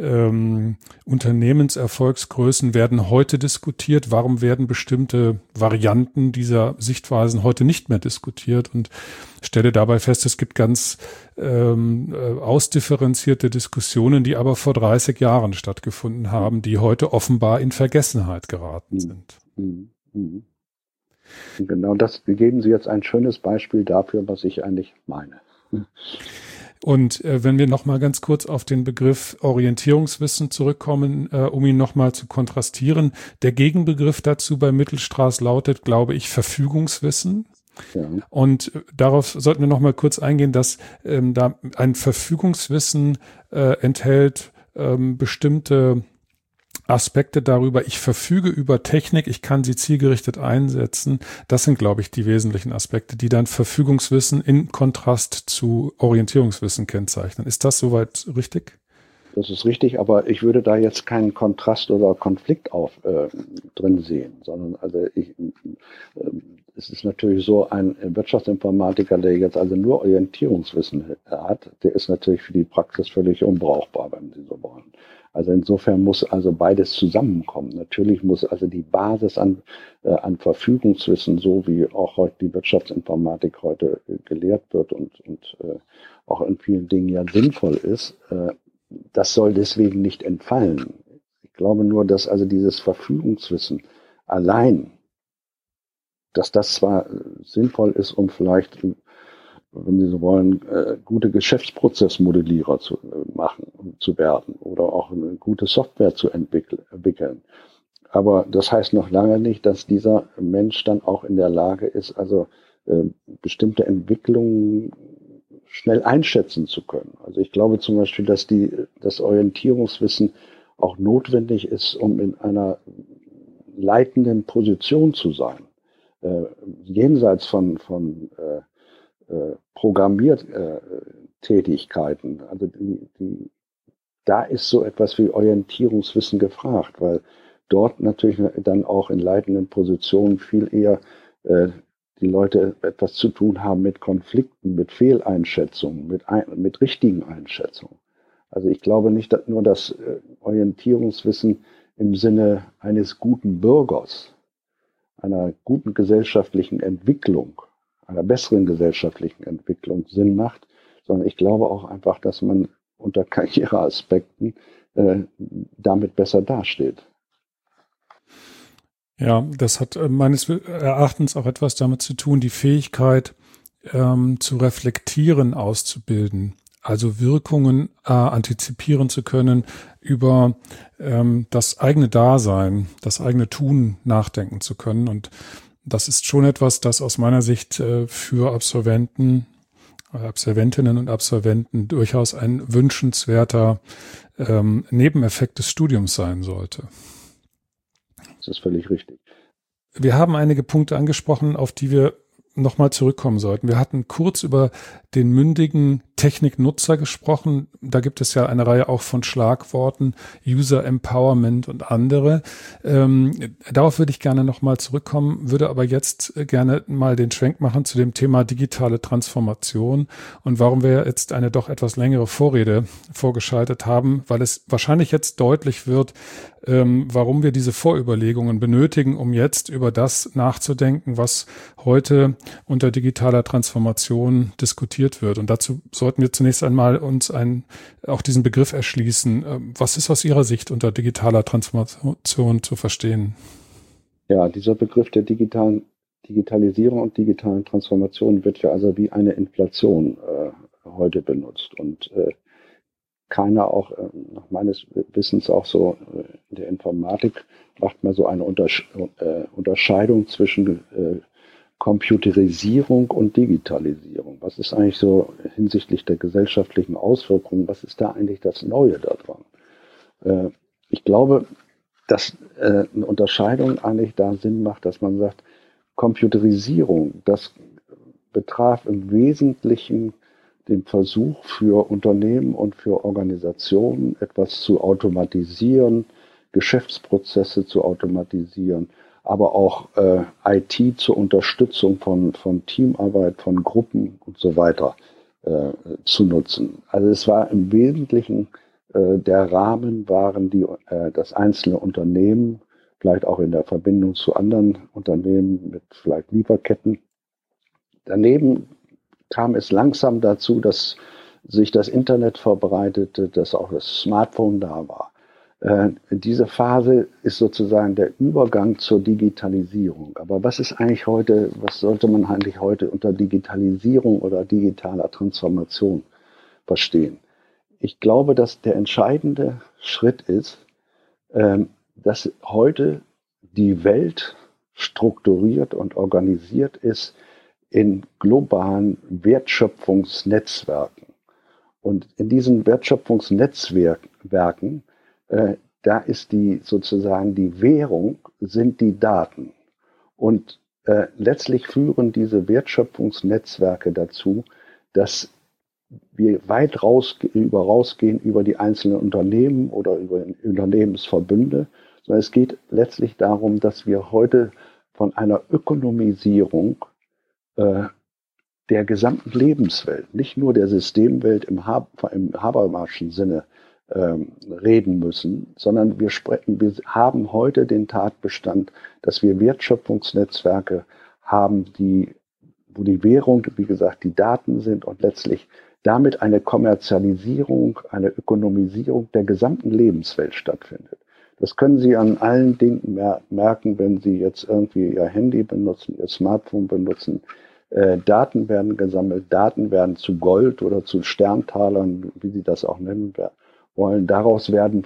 Unternehmenserfolgsgrößen werden heute diskutiert, warum werden bestimmte Varianten dieser Sichtweisen heute nicht mehr diskutiert, und stelle dabei fest, es gibt ganz ausdifferenzierte Diskussionen, die aber vor 30 Jahren stattgefunden haben, die heute offenbar in Vergessenheit geraten sind. Und genau das geben Sie jetzt ein schönes Beispiel dafür, was ich eigentlich meine. Und wenn wir noch mal ganz kurz auf den Begriff Orientierungswissen zurückkommen, um ihn noch mal zu kontrastieren. Der Gegenbegriff dazu bei Mittelstraß lautet, glaube ich, Verfügungswissen. Ja. Und darauf sollten wir noch mal kurz eingehen, dass da ein Verfügungswissen enthält bestimmte Aspekte darüber, ich verfüge über Technik, ich kann sie zielgerichtet einsetzen. Das sind, glaube ich, die wesentlichen Aspekte, die dann Verfügungswissen in Kontrast zu Orientierungswissen kennzeichnen. Ist das soweit richtig? Das ist richtig, aber ich würde da jetzt keinen Kontrast oder Konflikt drin sehen, sondern es ist natürlich so, ein Wirtschaftsinformatiker, der jetzt also nur Orientierungswissen hat, der ist natürlich für die Praxis völlig unbrauchbar, wenn Sie so wollen. Also insofern muss also beides zusammenkommen. Natürlich muss also die Basis an Verfügungswissen, so wie auch heute die Wirtschaftsinformatik heute gelehrt wird und auch in vielen Dingen ja sinnvoll ist, das soll deswegen nicht entfallen. Ich glaube nur, dass also dieses Verfügungswissen allein, dass das zwar sinnvoll ist, um vielleicht, wenn Sie so wollen, gute Geschäftsprozessmodellierer zu werden oder auch eine gute Software zu entwickeln. Aber das heißt noch lange nicht, dass dieser Mensch dann auch in der Lage ist, also bestimmte Entwicklungen schnell einschätzen zu können. Also ich glaube zum Beispiel, dass das Orientierungswissen auch notwendig ist, um in einer leitenden Position zu sein. Jenseits von Programmiertätigkeiten. Also da ist so etwas wie Orientierungswissen gefragt, weil dort natürlich dann auch in leitenden Positionen viel eher die Leute etwas zu tun haben mit Konflikten, mit Fehleinschätzungen, mit richtigen Einschätzungen. Also ich glaube nicht dass nur das Orientierungswissen im Sinne eines guten Bürgers, einer guten gesellschaftlichen Entwicklung, einer besseren gesellschaftlichen Entwicklung Sinn macht, sondern ich glaube auch einfach, dass man unter Karriereaspekten damit besser dasteht. Ja, das hat meines Erachtens auch etwas damit zu tun, die Fähigkeit zu reflektieren auszubilden. Also Wirkungen antizipieren zu können, über das eigene Dasein, das eigene Tun nachdenken zu können. Und das ist schon etwas, das aus meiner Sicht für Absolventinnen und Absolventen durchaus ein wünschenswerter Nebeneffekt des Studiums sein sollte. Das ist völlig richtig. Wir haben einige Punkte angesprochen, auf die wir nochmal zurückkommen sollten. Wir hatten kurz über den mündigen Techniknutzer gesprochen. Da gibt es ja eine Reihe auch von Schlagworten, User Empowerment und andere. Darauf würde ich gerne nochmal zurückkommen, würde aber jetzt gerne mal den Schwenk machen zu dem Thema digitale Transformation und warum wir jetzt eine doch etwas längere Vorrede vorgeschaltet haben, weil es wahrscheinlich jetzt deutlich wird, warum wir diese Vorüberlegungen benötigen, um jetzt über das nachzudenken, was heute unter digitaler Transformation diskutiert wird. Und dazu sollten wir zunächst einmal uns auch diesen Begriff erschließen. Was ist aus Ihrer Sicht unter digitaler Transformation zu verstehen? Ja, dieser Begriff der Digitalisierung und digitalen Transformation wird ja also wie eine Inflation heute benutzt. Und keiner auch nach meines Wissens auch so in der Informatik macht man so eine Unterscheidung zwischen Computerisierung und Digitalisierung. Was ist eigentlich so hinsichtlich der gesellschaftlichen Auswirkungen, was ist da eigentlich das Neue daran? Ich glaube, dass eine Unterscheidung eigentlich da Sinn macht, dass man sagt, Computerisierung, das betraf im Wesentlichen den Versuch für Unternehmen und für Organisationen, etwas zu automatisieren, Geschäftsprozesse zu automatisieren, aber auch IT zur Unterstützung von Teamarbeit, von Gruppen und so weiter zu nutzen. Also es war im Wesentlichen, der Rahmen waren das einzelne Unternehmen, vielleicht auch in der Verbindung zu anderen Unternehmen mit vielleicht Lieferketten. Daneben kam es langsam dazu, dass sich das Internet verbreitete, dass auch das Smartphone da war. Diese Phase ist sozusagen der Übergang zur Digitalisierung. Aber was ist eigentlich heute, was sollte man eigentlich heute unter Digitalisierung oder digitaler Transformation verstehen? Ich glaube, dass der entscheidende Schritt ist, dass heute die Welt strukturiert und organisiert ist in globalen Wertschöpfungsnetzwerken. Und in diesen Wertschöpfungsnetzwerken, da ist sozusagen die Währung, sind die Daten. Und letztlich führen diese Wertschöpfungsnetzwerke dazu, dass wir weit rausgehen über die einzelnen Unternehmen oder über Unternehmensverbünde, sondern es geht letztlich darum, dass wir heute von einer Ökonomisierung der gesamten Lebenswelt, nicht nur der Systemwelt im Habermaschen Sinne reden müssen, sondern wir haben heute den Tatbestand, dass wir Wertschöpfungsnetzwerke haben, wo die Währung, wie gesagt, die Daten sind und letztlich damit eine Kommerzialisierung, eine Ökonomisierung der gesamten Lebenswelt stattfindet. Das können Sie an allen Dingen merken, wenn Sie jetzt irgendwie Ihr Handy benutzen, Ihr Smartphone benutzen. Daten werden gesammelt, Daten werden zu Gold oder zu Sterntalern, wie Sie das auch nennen wollen. Daraus können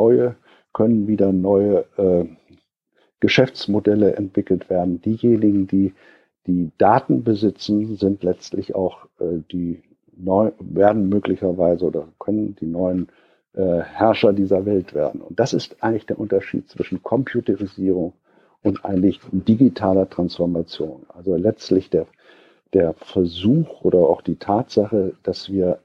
wieder neue Geschäftsmodelle entwickelt werden. Diejenigen, die Daten besitzen, sind letztlich auch die werden möglicherweise oder können die neuen Herrscher dieser Welt werden. Und das ist eigentlich der Unterschied zwischen Computerisierung und eigentlich digitaler Transformation. Also letztlich der Versuch oder auch die Tatsache, dass wir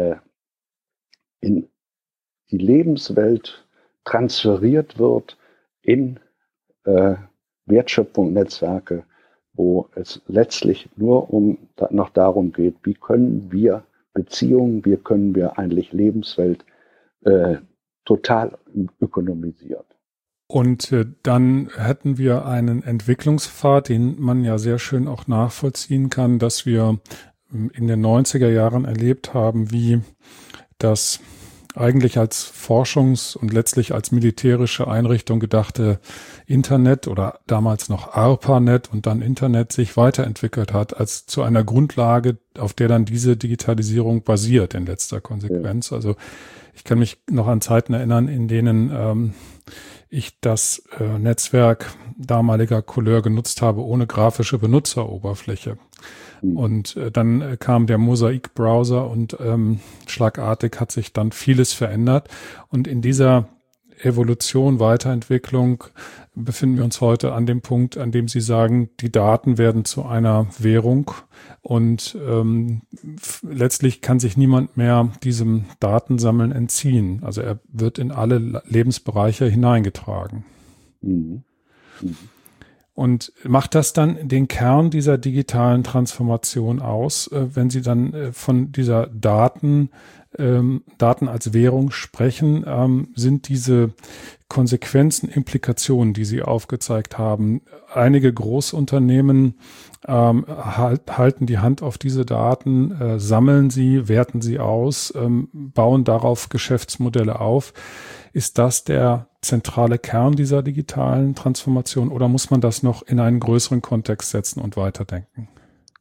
in die Lebenswelt transferiert wird in Wertschöpfung, Netzwerke, wo es letztlich nur noch darum geht, wie können wir Beziehungen, wie können wir eigentlich Lebenswelt total ökonomisiert. Und dann hätten wir einen Entwicklungspfad, den man ja sehr schön auch nachvollziehen kann, dass wir in den 90er Jahren erlebt haben, wie das eigentlich als Forschungs- und letztlich als militärische Einrichtung gedachte Internet oder damals noch ARPANET und dann Internet sich weiterentwickelt hat als zu einer Grundlage, auf der dann diese Digitalisierung basiert in letzter Konsequenz. Ja. Also ich kann mich noch an Zeiten erinnern, in denen ich das Netzwerk damaliger Couleur genutzt habe ohne grafische Benutzeroberfläche. Und dann kam der Mosaik-Browser und schlagartig hat sich dann vieles verändert. Und in dieser Evolution, Weiterentwicklung befinden wir uns heute an dem Punkt, an dem Sie sagen, die Daten werden zu einer Währung und letztlich kann sich niemand mehr diesem Datensammeln entziehen. Also er wird in alle Lebensbereiche hineingetragen. Mhm. Mhm. Und macht das dann den Kern dieser digitalen Transformation aus, wenn Sie dann von dieser Daten als Währung sprechen? Sind diese Konsequenzen, Implikationen, die Sie aufgezeigt haben, einige Großunternehmen halten die Hand auf diese Daten, sammeln sie, werten sie aus, bauen darauf Geschäftsmodelle auf. Ist das der zentrale Kern dieser digitalen Transformation oder muss man das noch in einen größeren Kontext setzen und weiterdenken?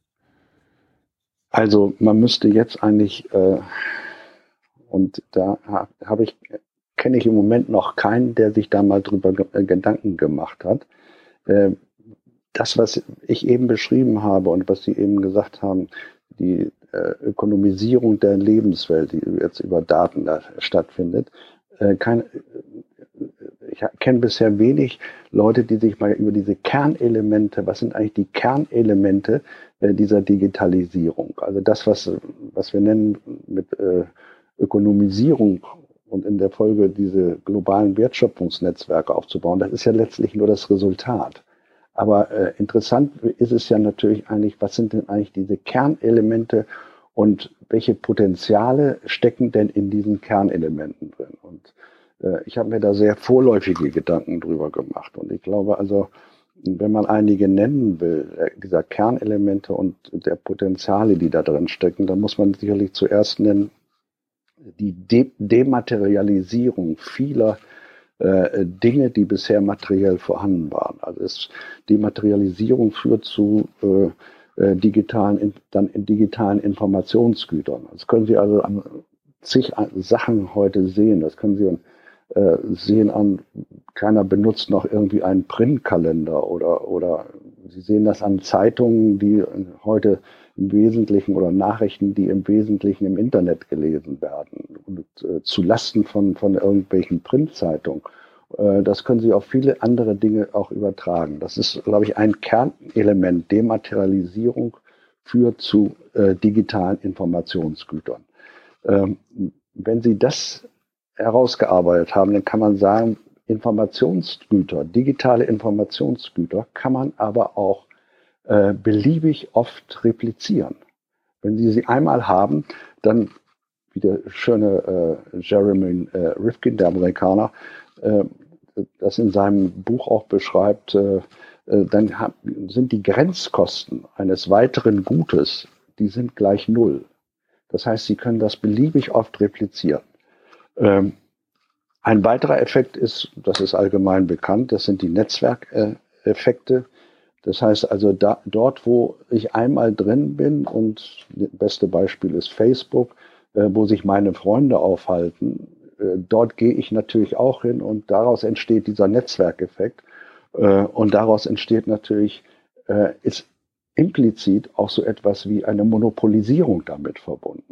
Also man müsste jetzt eigentlich, und da kenne ich im Moment noch keinen, der sich da mal drüber Gedanken gemacht hat. Das, was ich eben beschrieben habe und was Sie eben gesagt haben, die Ökonomisierung der Lebenswelt, die jetzt über Daten da stattfindet, ich kenne bisher wenig Leute, die sich mal über diese Kernelemente, was sind eigentlich die Kernelemente dieser Digitalisierung? Also das, was wir nennen mit Ökonomisierung und in der Folge diese globalen Wertschöpfungsnetzwerke aufzubauen, das ist ja letztlich nur das Resultat. Aber interessant ist es ja natürlich eigentlich, was sind denn eigentlich diese Kernelemente und welche Potenziale stecken denn in diesen Kernelementen drin? Und ich habe mir da sehr vorläufige Gedanken drüber gemacht. Und ich glaube also, wenn man einige nennen will, dieser Kernelemente und der Potenziale, die da drin stecken, dann muss man sicherlich zuerst nennen, die Dematerialisierung vieler Dinge, die bisher materiell vorhanden waren. Also Dematerialisierung führt zu digitalen Informationsgütern. Das können Sie also an zig Sachen heute sehen. Das können Sie sehen an, keiner benutzt noch irgendwie einen Printkalender oder Sie sehen das an Zeitungen, die heute im Wesentlichen oder Nachrichten, die im Wesentlichen im Internet gelesen werden und zu Lasten von irgendwelchen Printzeitungen. Das können Sie auf viele andere Dinge auch übertragen. Das ist, glaube ich, ein Kernelement. Dematerialisierung führt zu digitalen Informationsgütern. Wenn Sie das herausgearbeitet haben, dann kann man sagen, Informationsgüter, digitale Informationsgüter kann man aber auch beliebig oft replizieren. Wenn Sie einmal haben, dann, wie der schöne Jeremy Rifkin, der Amerikaner, das in seinem Buch auch beschreibt, dann sind die Grenzkosten eines weiteren Gutes, die sind gleich null. Das heißt, Sie können das beliebig oft replizieren. Ein weiterer Effekt ist, das ist allgemein bekannt, das sind die Netzwerkeffekte. Das heißt also, dort, wo ich einmal drin bin, und das beste Beispiel ist Facebook, wo sich meine Freunde aufhalten, dort gehe ich natürlich auch hin und daraus entsteht dieser Netzwerkeffekt. Und daraus entsteht natürlich, ist implizit auch so etwas wie eine Monopolisierung damit verbunden.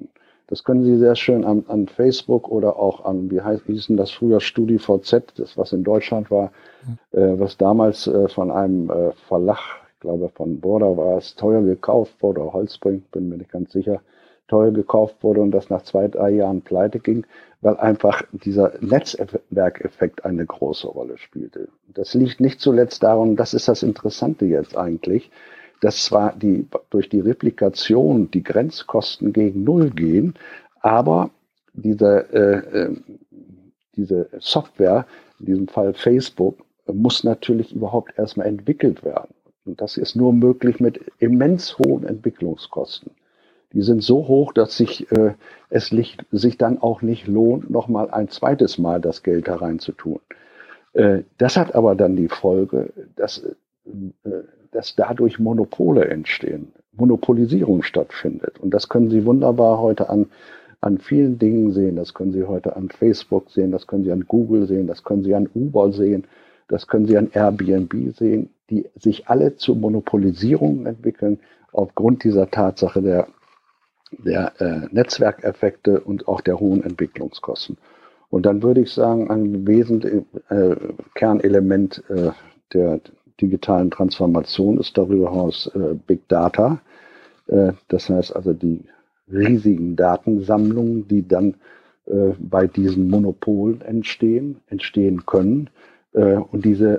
Das können Sie sehr schön an Facebook oder auch an, hieß denn das früher, StudiVZ, das was in Deutschland war, was damals von einem Verlag, ich glaube von Border war es, teuer gekauft wurde, oder Holzbrink, bin mir nicht ganz sicher, teuer gekauft wurde und das nach 2-3 Jahren pleite ging, weil einfach dieser Netzwerkeffekt eine große Rolle spielte. Das liegt nicht zuletzt daran, das ist das Interessante jetzt eigentlich, dass zwar durch die Replikation die Grenzkosten gegen Null gehen, aber diese Software, in diesem Fall Facebook, muss natürlich überhaupt erstmal entwickelt werden. Und das ist nur möglich mit immens hohen Entwicklungskosten. Die sind so hoch, dass sich dann auch nicht lohnt, nochmal ein zweites Mal das Geld da reinzutun. Das hat aber dann die Folge, dass dadurch Monopole entstehen, Monopolisierung stattfindet. Und das können Sie wunderbar heute an vielen Dingen sehen. Das können Sie heute an Facebook sehen, das können Sie an Google sehen, das können Sie an Uber sehen, das können Sie an Airbnb sehen, die sich alle zu Monopolisierungen entwickeln aufgrund dieser Tatsache der Netzwerkeffekte und auch der hohen Entwicklungskosten. Und dann würde ich sagen, ein wesentliches Kernelement der digitalen Transformation ist darüber hinaus Big Data. Das heißt also die riesigen Datensammlungen, die dann bei diesen Monopolen entstehen können. Und diese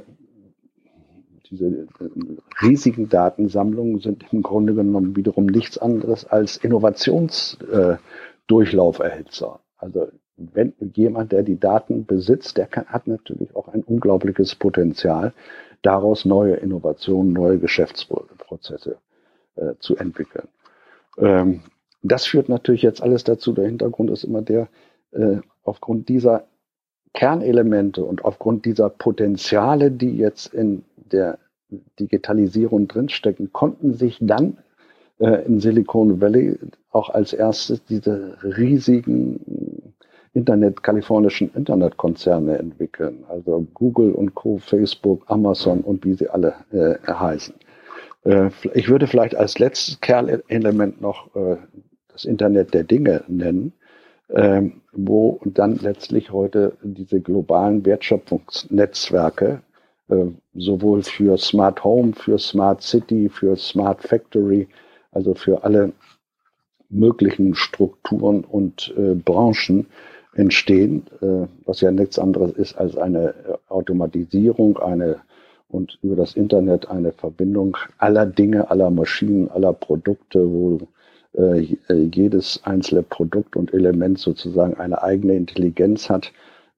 riesigen Datensammlungen sind im Grunde genommen wiederum nichts anderes als Innovationsdurchlauferhitzer. Also wenn jemand, der die Daten besitzt, hat natürlich auch ein unglaubliches Potenzial, daraus neue Innovationen, neue Geschäftsprozesse zu entwickeln. Das führt natürlich jetzt alles dazu, der Hintergrund ist immer aufgrund dieser Kernelemente und aufgrund dieser Potenziale, die jetzt in der Digitalisierung drinstecken, konnten sich dann in Silicon Valley auch als erstes diese riesigen kalifornischen Internetkonzerne entwickeln. Also Google und Co., Facebook, Amazon und wie sie alle heißen. Ich würde vielleicht als letztes Kernelement noch das Internet der Dinge nennen, wo dann letztlich heute diese globalen Wertschöpfungsnetzwerke sowohl für Smart Home, für Smart City, für Smart Factory, also für alle möglichen Strukturen und Branchen entstehen, was ja nichts anderes ist als eine Automatisierung, und über das Internet eine Verbindung aller Dinge, aller Maschinen, aller Produkte, wo jedes einzelne Produkt und Element sozusagen eine eigene Intelligenz hat,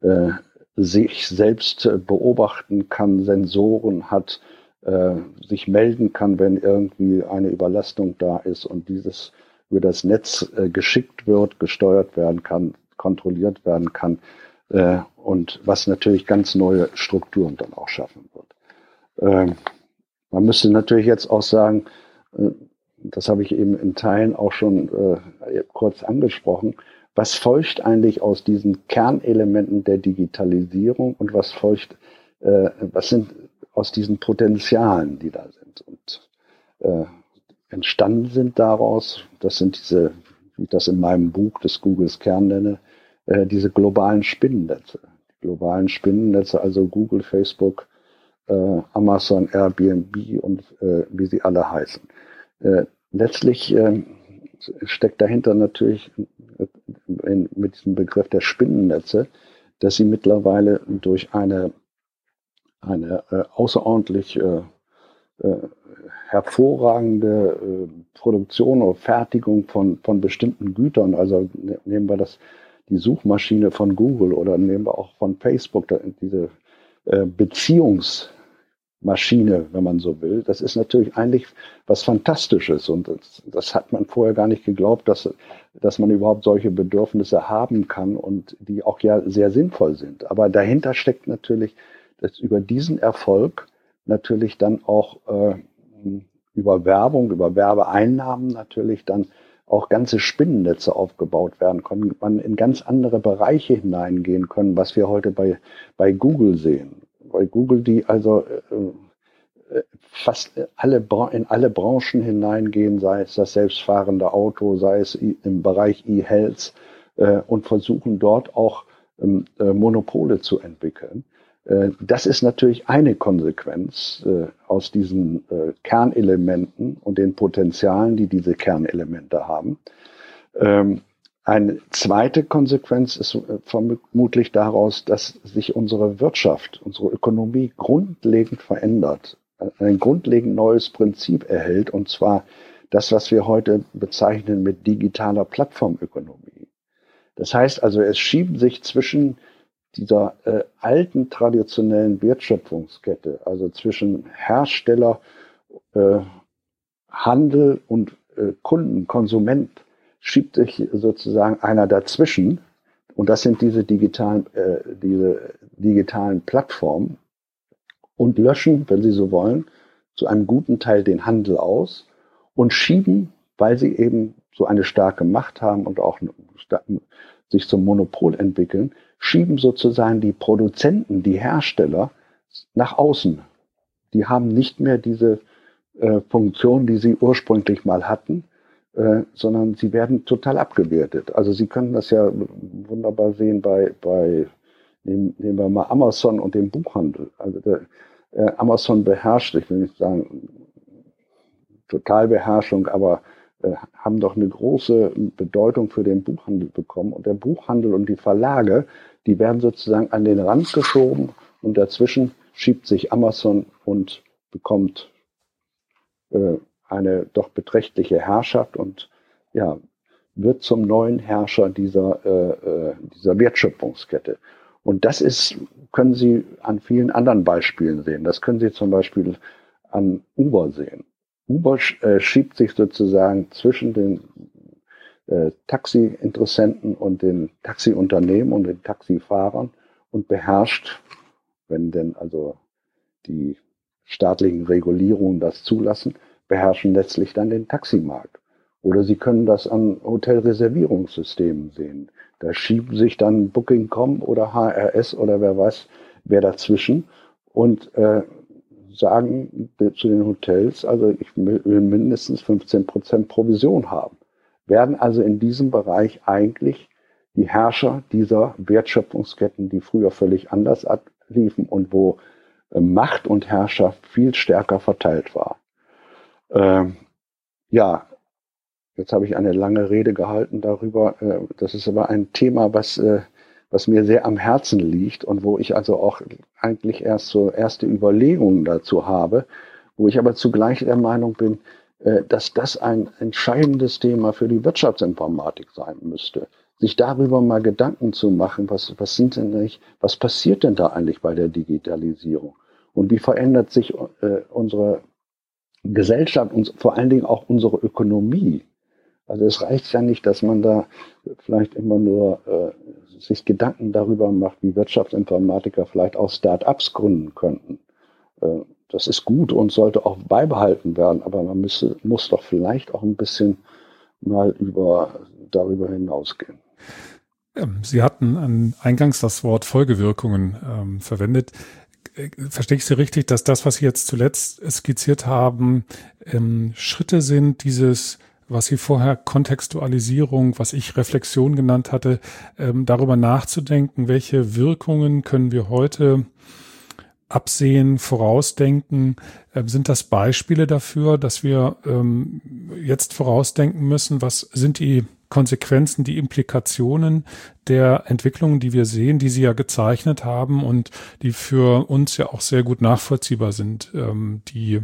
sich selbst beobachten kann, Sensoren hat, sich melden kann, wenn irgendwie eine Überlastung da ist und dieses über das Netz geschickt wird, gesteuert werden kann, kontrolliert werden kann und was natürlich ganz neue Strukturen dann auch schaffen wird. Man müsste natürlich jetzt auch sagen, das habe ich eben in Teilen auch schon kurz angesprochen, was folgt eigentlich aus diesen Kernelementen der Digitalisierung und was sind aus diesen Potenzialen, die da sind und entstanden sind daraus, das sind diese, wie ich das in meinem Buch des Googles Kern nenne, diese globalen Spinnennetze. Die globalen Spinnennetze, also Google, Facebook, Amazon, Airbnb und wie sie alle heißen. Letztlich steckt dahinter natürlich mit diesem Begriff der Spinnennetze, dass sie mittlerweile durch eine außerordentlich hervorragende Produktion oder Fertigung von bestimmten Gütern, also nehmen wir die Suchmaschine von Google oder nehmen wir auch von Facebook, diese Beziehungsmaschine, wenn man so will, das ist natürlich eigentlich was Fantastisches und das hat man vorher gar nicht geglaubt, dass man überhaupt solche Bedürfnisse haben kann und die auch ja sehr sinnvoll sind. Aber dahinter steckt natürlich, dass über diesen Erfolg natürlich dann auch über Werbung, über Werbeeinnahmen natürlich dann auch ganze Spinnennetze aufgebaut werden können, man in ganz andere Bereiche hineingehen können, was wir heute bei Google sehen. Bei Google, die also fast in alle Branchen hineingehen, sei es das selbstfahrende Auto, sei es im Bereich E-Health, und versuchen dort auch Monopole zu entwickeln. Das ist natürlich eine Konsequenz aus diesen Kernelementen und den Potenzialen, die diese Kernelemente haben. Eine zweite Konsequenz ist vermutlich daraus, dass sich unsere Wirtschaft, unsere Ökonomie grundlegend verändert, ein grundlegend neues Prinzip erhält, und zwar das, was wir heute bezeichnen mit digitaler Plattformökonomie. Das heißt also, es schieben sich zwischen dieser alten traditionellen Wertschöpfungskette, also zwischen Hersteller, Handel und Kunden, Konsument, schiebt sich sozusagen einer dazwischen, und das sind diese digitalen Plattformen, und löschen, wenn Sie so wollen, zu einem guten Teil den Handel aus und schieben, weil sie eben so eine starke Macht haben und auch sich zum Monopol entwickeln, schieben sozusagen die Produzenten, die Hersteller nach außen. Die haben nicht mehr diese Funktion, die sie ursprünglich mal hatten, sondern sie werden total abgewertet. Also Sie können das ja wunderbar sehen nehmen wir mal Amazon und den Buchhandel. Also Amazon beherrscht, ich will nicht sagen Totalbeherrschung, aber haben doch eine große Bedeutung für den Buchhandel bekommen. Und der Buchhandel und die Verlage, die werden sozusagen an den Rand geschoben, und dazwischen schiebt sich Amazon und bekommt eine doch beträchtliche Herrschaft und wird zum neuen Herrscher dieser Wertschöpfungskette. Und das können Sie an vielen anderen Beispielen sehen. Das können Sie zum Beispiel an Uber sehen. Uber schiebt sich sozusagen zwischen den Taxi-Interessenten und den Taxiunternehmen und den Taxifahrern und beherrscht, wenn denn also die staatlichen Regulierungen das zulassen, beherrschen letztlich dann den Taximarkt. Oder Sie können das an Hotelreservierungssystemen sehen. Da schieben sich dann Booking.com oder HRS oder wer weiß wer dazwischen und sagen zu den Hotels, also ich will mindestens 15% Provision haben. Werden also in diesem Bereich eigentlich die Herrscher dieser Wertschöpfungsketten, die früher völlig anders abliefen und wo Macht und Herrschaft viel stärker verteilt war. Jetzt habe ich eine lange Rede gehalten darüber. Das ist aber ein Thema, was mir sehr am Herzen liegt und wo ich also auch eigentlich erste Überlegungen dazu habe, wo ich aber zugleich der Meinung bin, dass das ein entscheidendes Thema für die Wirtschaftsinformatik sein müsste. Sich darüber mal Gedanken zu machen, was passiert denn da eigentlich bei der Digitalisierung? Und wie verändert sich unsere Gesellschaft und vor allen Dingen auch unsere Ökonomie? Also es reicht ja nicht, dass man da vielleicht immer nur sich Gedanken darüber macht, wie Wirtschaftsinformatiker vielleicht auch Start-ups gründen könnten. Das ist gut und sollte auch beibehalten werden, aber man muss doch vielleicht auch ein bisschen mal darüber hinausgehen. Sie hatten eingangs das Wort Folgewirkungen verwendet. Verstehe ich Sie richtig, dass das, was Sie jetzt zuletzt skizziert haben, Schritte sind, was Sie vorher Kontextualisierung, was ich Reflexion genannt hatte, darüber nachzudenken, welche Wirkungen können wir heute absehen, vorausdenken? Sind das Beispiele dafür, dass wir jetzt vorausdenken müssen? Was sind die Konsequenzen, die Implikationen der Entwicklungen, die wir sehen, die Sie ja gezeichnet haben und die für uns ja auch sehr gut nachvollziehbar sind? Die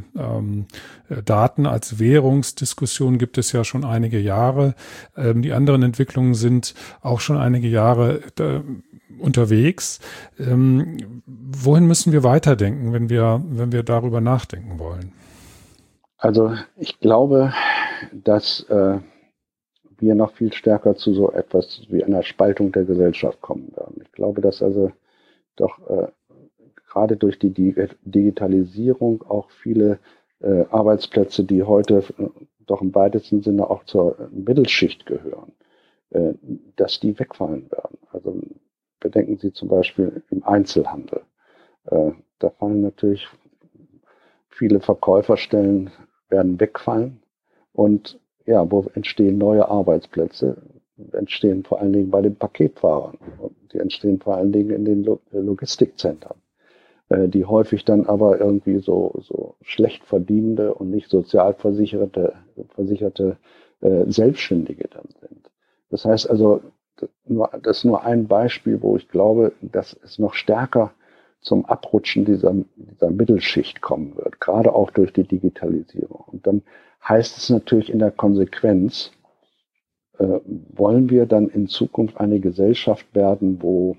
Daten als Währungsdiskussion gibt es ja schon einige Jahre. Die anderen Entwicklungen sind auch schon einige Jahre unterwegs. Wohin müssen wir weiterdenken, wenn wir darüber nachdenken wollen? Also ich glaube, dass wir noch viel stärker zu so etwas wie einer Spaltung der Gesellschaft kommen werden. Ich glaube, dass also doch gerade durch die Digitalisierung auch viele Arbeitsplätze, die heute doch im weitesten Sinne auch zur Mittelschicht gehören, dass die wegfallen werden. Also bedenken Sie zum Beispiel im Einzelhandel. Da fallen natürlich viele Verkäuferstellen werden wegfallen und ja, wo entstehen neue Arbeitsplätze? Entstehen vor allen Dingen bei den Paketfahrern und die entstehen vor allen Dingen in den Logistikzentren, die häufig dann aber irgendwie so schlecht verdienende und nicht sozialversicherte Selbstständige dann sind. Das heißt also, das ist nur ein Beispiel, wo ich glaube, dass es noch stärker zum Abrutschen dieser Mittelschicht kommen wird, gerade auch durch die Digitalisierung. Und dann heißt es natürlich in der Konsequenz, wollen wir dann in Zukunft eine Gesellschaft werden, wo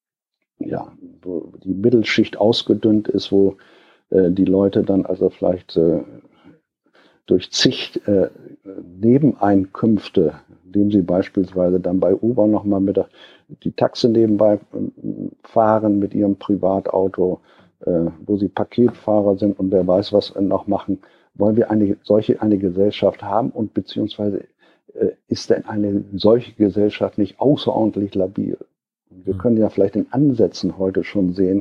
die Mittelschicht ausgedünnt ist, wo die Leute dann also vielleicht durch zig Nebeneinkünfte, indem sie beispielsweise dann bei Uber nochmal die Taxe nebenbei fahren mit ihrem Privatauto, wo sie Paketfahrer sind und wer weiß, was noch machen, wollen wir eine Gesellschaft haben und beziehungsweise ist denn eine solche Gesellschaft nicht außerordentlich labil? Wir können ja vielleicht in Ansätzen heute schon sehen,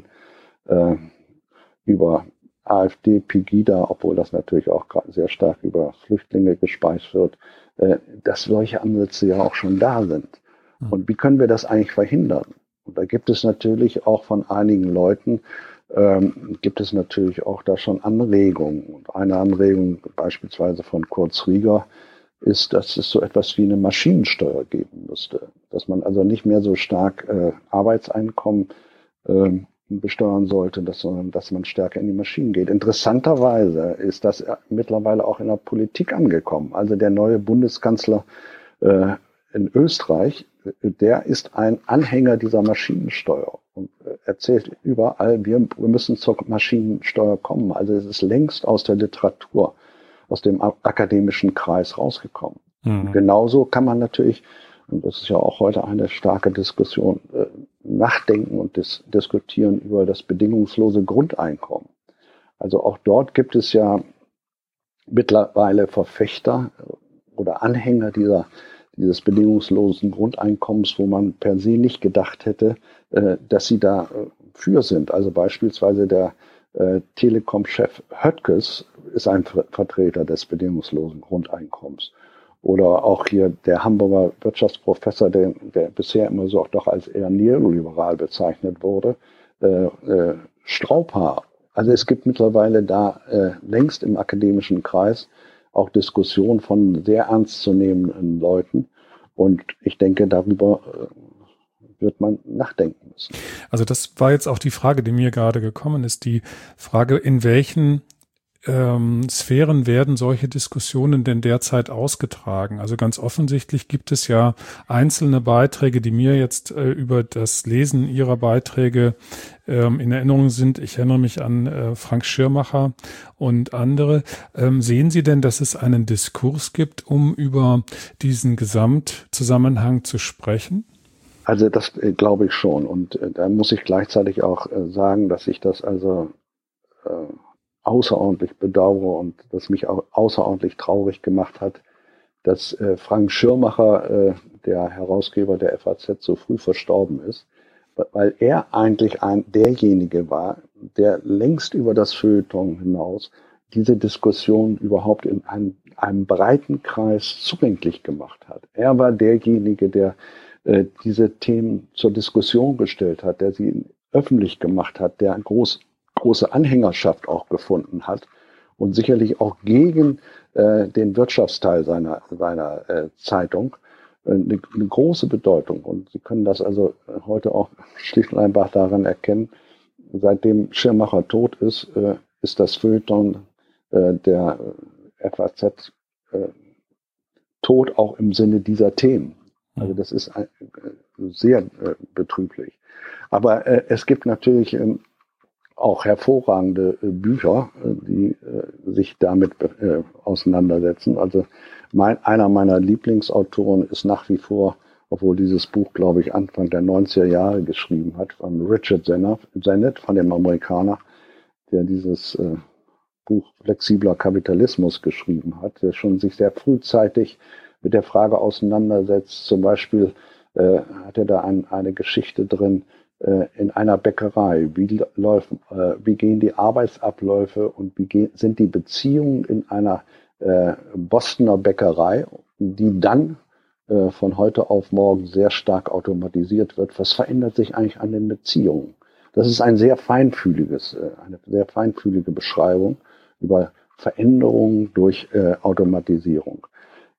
über AfD, Pegida, obwohl das natürlich auch sehr stark über Flüchtlinge gespeist wird, dass solche Ansätze ja auch schon da sind. Und wie können wir das eigentlich verhindern? Und da gibt es natürlich auch von einigen Leuten, gibt es natürlich auch da schon Anregungen. Und eine Anregung beispielsweise von Kurt Rieger ist, dass es so etwas wie eine Maschinensteuer geben müsste. Dass man also nicht mehr so stark Arbeitseinkommen besteuern sollte, sondern dass man stärker in die Maschinen geht. Interessanterweise ist das mittlerweile auch in der Politik angekommen. Also der neue Bundeskanzler in Österreich, der ist ein Anhänger dieser Maschinensteuer und erzählt überall, wir müssen zur Maschinensteuer kommen. Also es ist längst aus der Literatur, aus dem akademischen Kreis rausgekommen. Genauso kann man natürlich, und das ist ja auch heute eine starke Diskussion, nachdenken und diskutieren über das bedingungslose Grundeinkommen. Also auch dort gibt es ja mittlerweile Verfechter oder Anhänger dieses bedingungslosen Grundeinkommens, wo man per se nicht gedacht hätte, dass sie da für sind. Also beispielsweise der Telekom-Chef Höttges ist ein Vertreter des bedingungslosen Grundeinkommens. Oder auch hier der Hamburger Wirtschaftsprofessor, der bisher immer so auch doch als eher neoliberal bezeichnet wurde, Straubhaar. Also es gibt mittlerweile da längst im akademischen Kreis auch Diskussionen von sehr ernstzunehmenden Leuten. Und ich denke, darüber wird man nachdenken müssen. Also das war jetzt auch die Frage, die mir gerade gekommen ist. Die Frage, in welchen Sphären werden solche Diskussionen denn derzeit ausgetragen? Also ganz offensichtlich gibt es ja einzelne Beiträge, die mir jetzt über das Lesen Ihrer Beiträge in Erinnerung sind. Ich erinnere mich an Frank Schirmacher und andere. Sehen Sie denn, dass es einen Diskurs gibt, um über diesen Gesamtzusammenhang zu sprechen? Also das glaube ich schon. Und da muss ich gleichzeitig auch sagen, dass ich das also außerordentlich bedauere und das mich auch außerordentlich traurig gemacht hat, dass Frank Schirmacher, der Herausgeber der FAZ, so früh verstorben ist, weil er eigentlich derjenige war, der längst über das Feuilleton hinaus diese Diskussion überhaupt in einem breiten Kreis zugänglich gemacht hat. Er war derjenige, der diese Themen zur Diskussion gestellt hat, der sie öffentlich gemacht hat, der große Anhängerschaft auch gefunden hat und sicherlich auch gegen den Wirtschaftsteil seiner Zeitung eine große Bedeutung. Und Sie können das also heute auch schlicht und einfach daran erkennen, seitdem Schirmacher tot ist, ist das Feuilleton der FAZ tot auch im Sinne dieser Themen. Also das ist sehr betrüblich. Aber es gibt natürlich auch hervorragende Bücher, die sich damit auseinandersetzen. Also einer meiner Lieblingsautoren ist nach wie vor, obwohl dieses Buch, glaube ich, Anfang der 90er Jahre geschrieben hat, von Richard Sennett, von dem Amerikaner, der dieses Buch Flexibler Kapitalismus geschrieben hat, der schon sich sehr frühzeitig mit der Frage auseinandersetzt. Zum Beispiel hat er da eine Geschichte drin, in einer Bäckerei? Wie gehen die Arbeitsabläufe und sind die Beziehungen in einer Bostoner Bäckerei, die dann von heute auf morgen sehr stark automatisiert wird? Was verändert sich eigentlich an den Beziehungen? Das ist eine sehr feinfühlige Beschreibung über Veränderungen durch Automatisierung.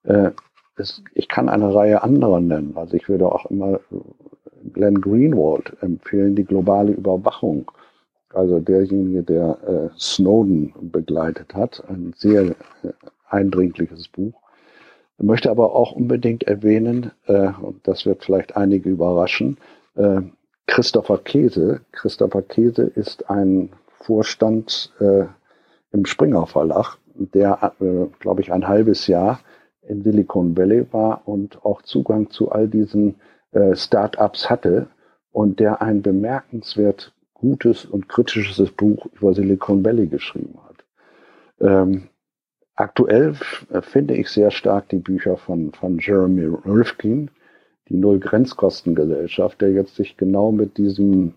Ich kann eine Reihe anderer nennen. Also ich würde auch immer Glenn Greenwald empfehlen, die globale Überwachung. Also derjenige, der Snowden begleitet hat, ein sehr eindringliches Buch. Ich möchte aber auch unbedingt erwähnen, und das wird vielleicht einige überraschen, Christopher Kese. Christopher Kese ist ein Vorstand im Springer Verlag, der, glaube ich, ein halbes Jahr in Silicon Valley war und auch Zugang zu all diesen Start-ups hatte und der ein bemerkenswert gutes und kritisches Buch über Silicon Valley geschrieben hat. Aktuell finde ich sehr stark die Bücher von Jeremy Rifkin, die Null-Grenzkostengesellschaft, der jetzt sich genau mit diesem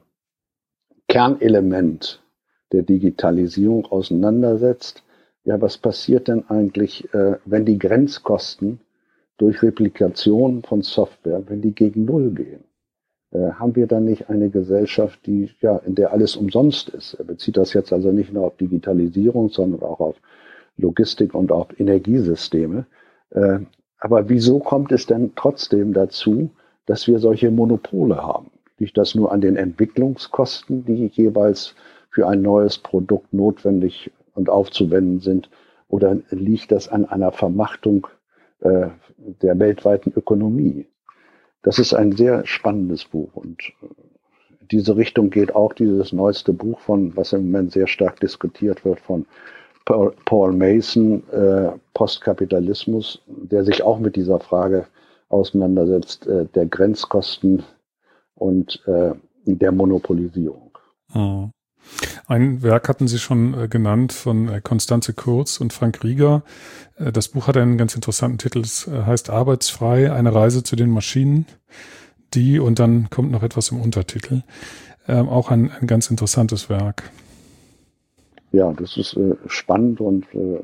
Kernelement der Digitalisierung auseinandersetzt. Ja, was passiert denn eigentlich, wenn die Grenzkosten durch Replikation von Software, wenn die gegen Null gehen? Haben wir dann nicht eine Gesellschaft, die, ja, in der alles umsonst ist? Er bezieht das jetzt also nicht nur auf Digitalisierung, sondern auch auf Logistik und auf Energiesysteme. Aber wieso kommt es denn trotzdem dazu, dass wir solche Monopole haben? Liegt das nur an den Entwicklungskosten, die jeweils für ein neues Produkt notwendig und aufzuwenden sind? Oder liegt das an einer Vermachtung der weltweiten Ökonomie? Das ist ein sehr spannendes Buch und in diese Richtung geht auch dieses neueste Buch von, was im Moment sehr stark diskutiert wird, von Paul Mason, Postkapitalismus, der sich auch mit dieser Frage auseinandersetzt, der Grenzkosten und der Monopolisierung. Mhm. Ein Werk hatten Sie schon genannt von Constanze Kurz und Frank Rieger. Das Buch hat einen ganz interessanten Titel. Es heißt Arbeitsfrei, eine Reise zu den Maschinen. Und dann kommt noch etwas im Untertitel. Auch ein ganz interessantes Werk. Ja, das ist spannend und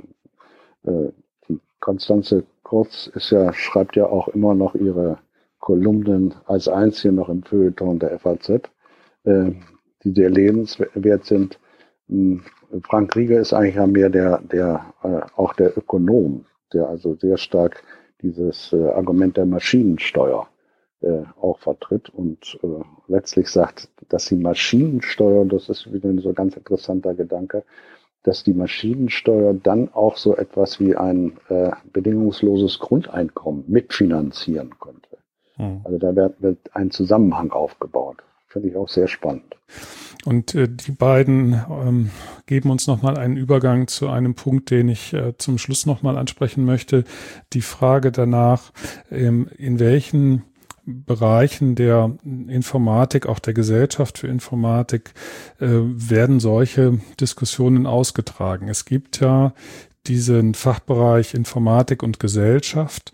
die Constanze Kurz schreibt ja auch immer noch ihre Kolumnen als einzige noch im Feuilleton der FAZ, die sehr lebenswert sind. Frank Rieger ist eigentlich ja mehr auch der Ökonom, der also sehr stark dieses Argument der Maschinensteuer auch vertritt und letztlich sagt, dass die Maschinensteuer, das ist wieder so ein ganz interessanter Gedanke, dass die Maschinensteuer dann auch so etwas wie ein bedingungsloses Grundeinkommen mitfinanzieren könnte. Also da wird ein Zusammenhang aufgebaut. Finde ich auch sehr spannend. Und die beiden geben uns nochmal einen Übergang zu einem Punkt, den ich zum Schluss nochmal ansprechen möchte. Die Frage danach, in welchen Bereichen der Informatik, auch der Gesellschaft für Informatik, werden solche Diskussionen ausgetragen. Es gibt ja diesen Fachbereich Informatik und Gesellschaft.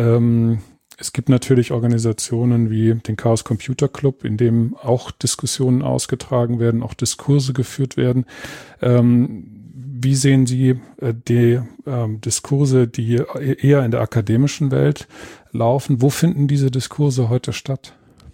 Es gibt natürlich Organisationen wie den Chaos Computer Club, in dem auch Diskussionen ausgetragen werden, auch Diskurse geführt werden. Wie sehen Sie die Diskurse, die eher in der akademischen Welt laufen? Wo finden diese Diskurse heute statt?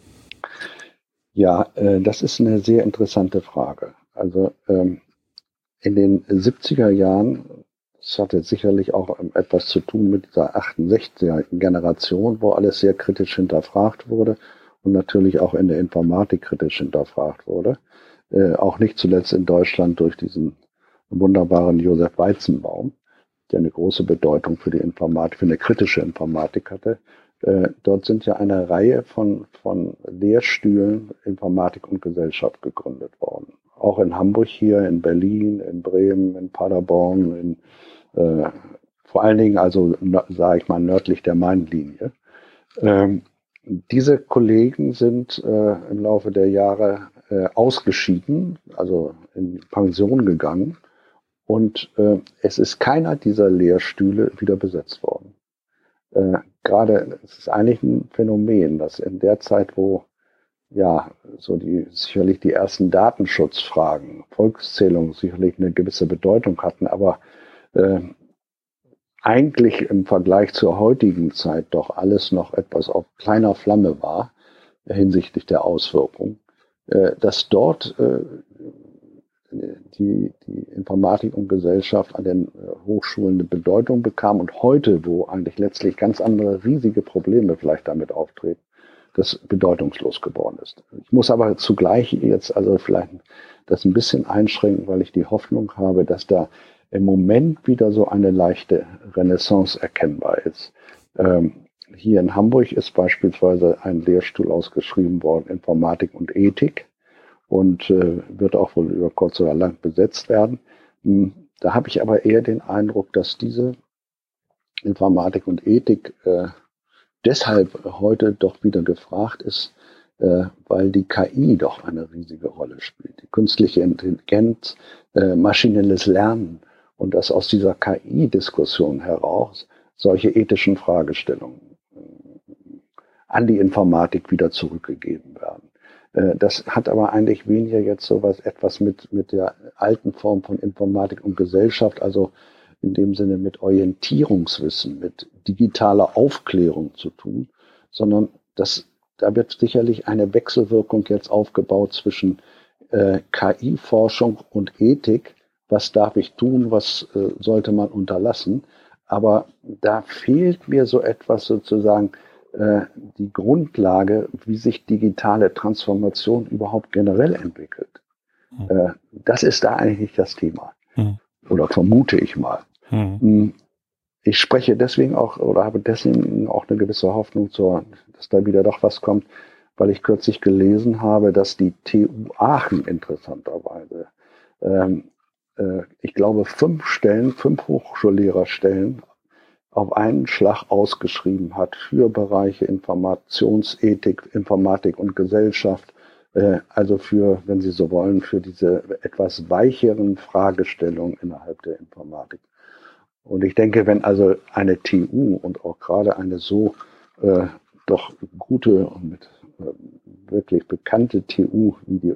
Ja, das ist eine sehr interessante Frage. Also in den 70er Jahren, das hatte sicherlich auch etwas zu tun mit dieser 68er-Generation, wo alles sehr kritisch hinterfragt wurde und natürlich auch in der Informatik kritisch hinterfragt wurde. Auch nicht zuletzt in Deutschland durch diesen wunderbaren Josef Weizenbaum, der eine große Bedeutung für die Informatik, für eine kritische Informatik hatte. Dort sind ja eine Reihe von Lehrstühlen Informatik und Gesellschaft gegründet worden. Auch in Hamburg hier, in Berlin, in Bremen, in Paderborn, vor allen Dingen also, sage ich mal, nördlich der Main-Linie. Diese Kollegen sind im Laufe der Jahre ausgeschieden, also in Pension gegangen. Und es ist keiner dieser Lehrstühle wieder besetzt worden. Gerade, es ist eigentlich ein Phänomen, dass in der Zeit, wo sicherlich die ersten Datenschutzfragen, Volkszählungen sicherlich eine gewisse Bedeutung hatten, aber eigentlich im Vergleich zur heutigen Zeit doch alles noch etwas auf kleiner Flamme war hinsichtlich der Auswirkungen, dass dort die Informatik und Gesellschaft an den Hochschulen eine Bedeutung bekam und heute, wo eigentlich letztlich ganz andere riesige Probleme vielleicht damit auftreten, das bedeutungslos geworden ist. Ich muss aber zugleich jetzt also vielleicht das ein bisschen einschränken, weil ich die Hoffnung habe, dass da im Moment wieder so eine leichte Renaissance erkennbar ist. Hier in Hamburg ist beispielsweise ein Lehrstuhl ausgeschrieben worden, Informatik und Ethik, und wird auch wohl über kurz oder lang besetzt werden. Da habe ich aber eher den Eindruck, dass diese Informatik und Ethik deshalb heute doch wieder gefragt ist, weil die KI doch eine riesige Rolle spielt. Die künstliche Intelligenz, maschinelles Lernen und dass aus dieser KI-Diskussion heraus solche ethischen Fragestellungen an die Informatik wieder zurückgegeben werden. Das hat aber eigentlich weniger jetzt etwas mit der alten Form von Informatik und Gesellschaft, also in dem Sinne mit Orientierungswissen, mit digitaler Aufklärung zu tun, sondern da wird sicherlich eine Wechselwirkung jetzt aufgebaut zwischen KI-Forschung und Ethik. Was darf ich tun, was sollte man unterlassen? Aber da fehlt mir so etwas sozusagen, die Grundlage, wie sich digitale Transformation überhaupt generell entwickelt. Das ist da eigentlich nicht das Thema. Oder vermute ich mal. Ich spreche deswegen auch oder habe deswegen auch eine gewisse Hoffnung, dass da wieder doch was kommt, weil ich kürzlich gelesen habe, dass die TU Aachen interessanterweise, ich glaube 5 Hochschullehrerstellen auf einen Schlag ausgeschrieben hat für Bereiche Informationsethik, Informatik und Gesellschaft, also für, wenn Sie so wollen, für diese etwas weicheren Fragestellungen innerhalb der Informatik. Und ich denke, wenn also eine TU und auch gerade eine so doch gute und wirklich bekannte TU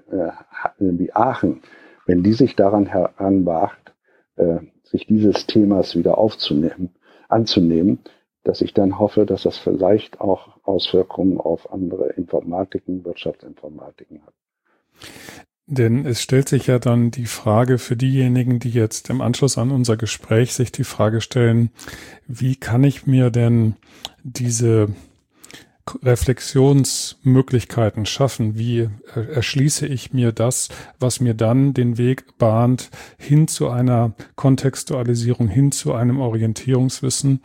wie Aachen, wenn die sich daran heranwagt, sich dieses Themas wieder anzunehmen, dass ich dann hoffe, dass das vielleicht auch Auswirkungen auf andere Informatiken, Wirtschaftsinformatiken hat. Denn es stellt sich ja dann die Frage für diejenigen, die jetzt im Anschluss an unser Gespräch sich die Frage stellen, wie kann ich mir denn diese Reflexionsmöglichkeiten schaffen? Wie erschließe ich mir das, was mir dann den Weg bahnt hin zu einer Kontextualisierung, hin zu einem Orientierungswissen?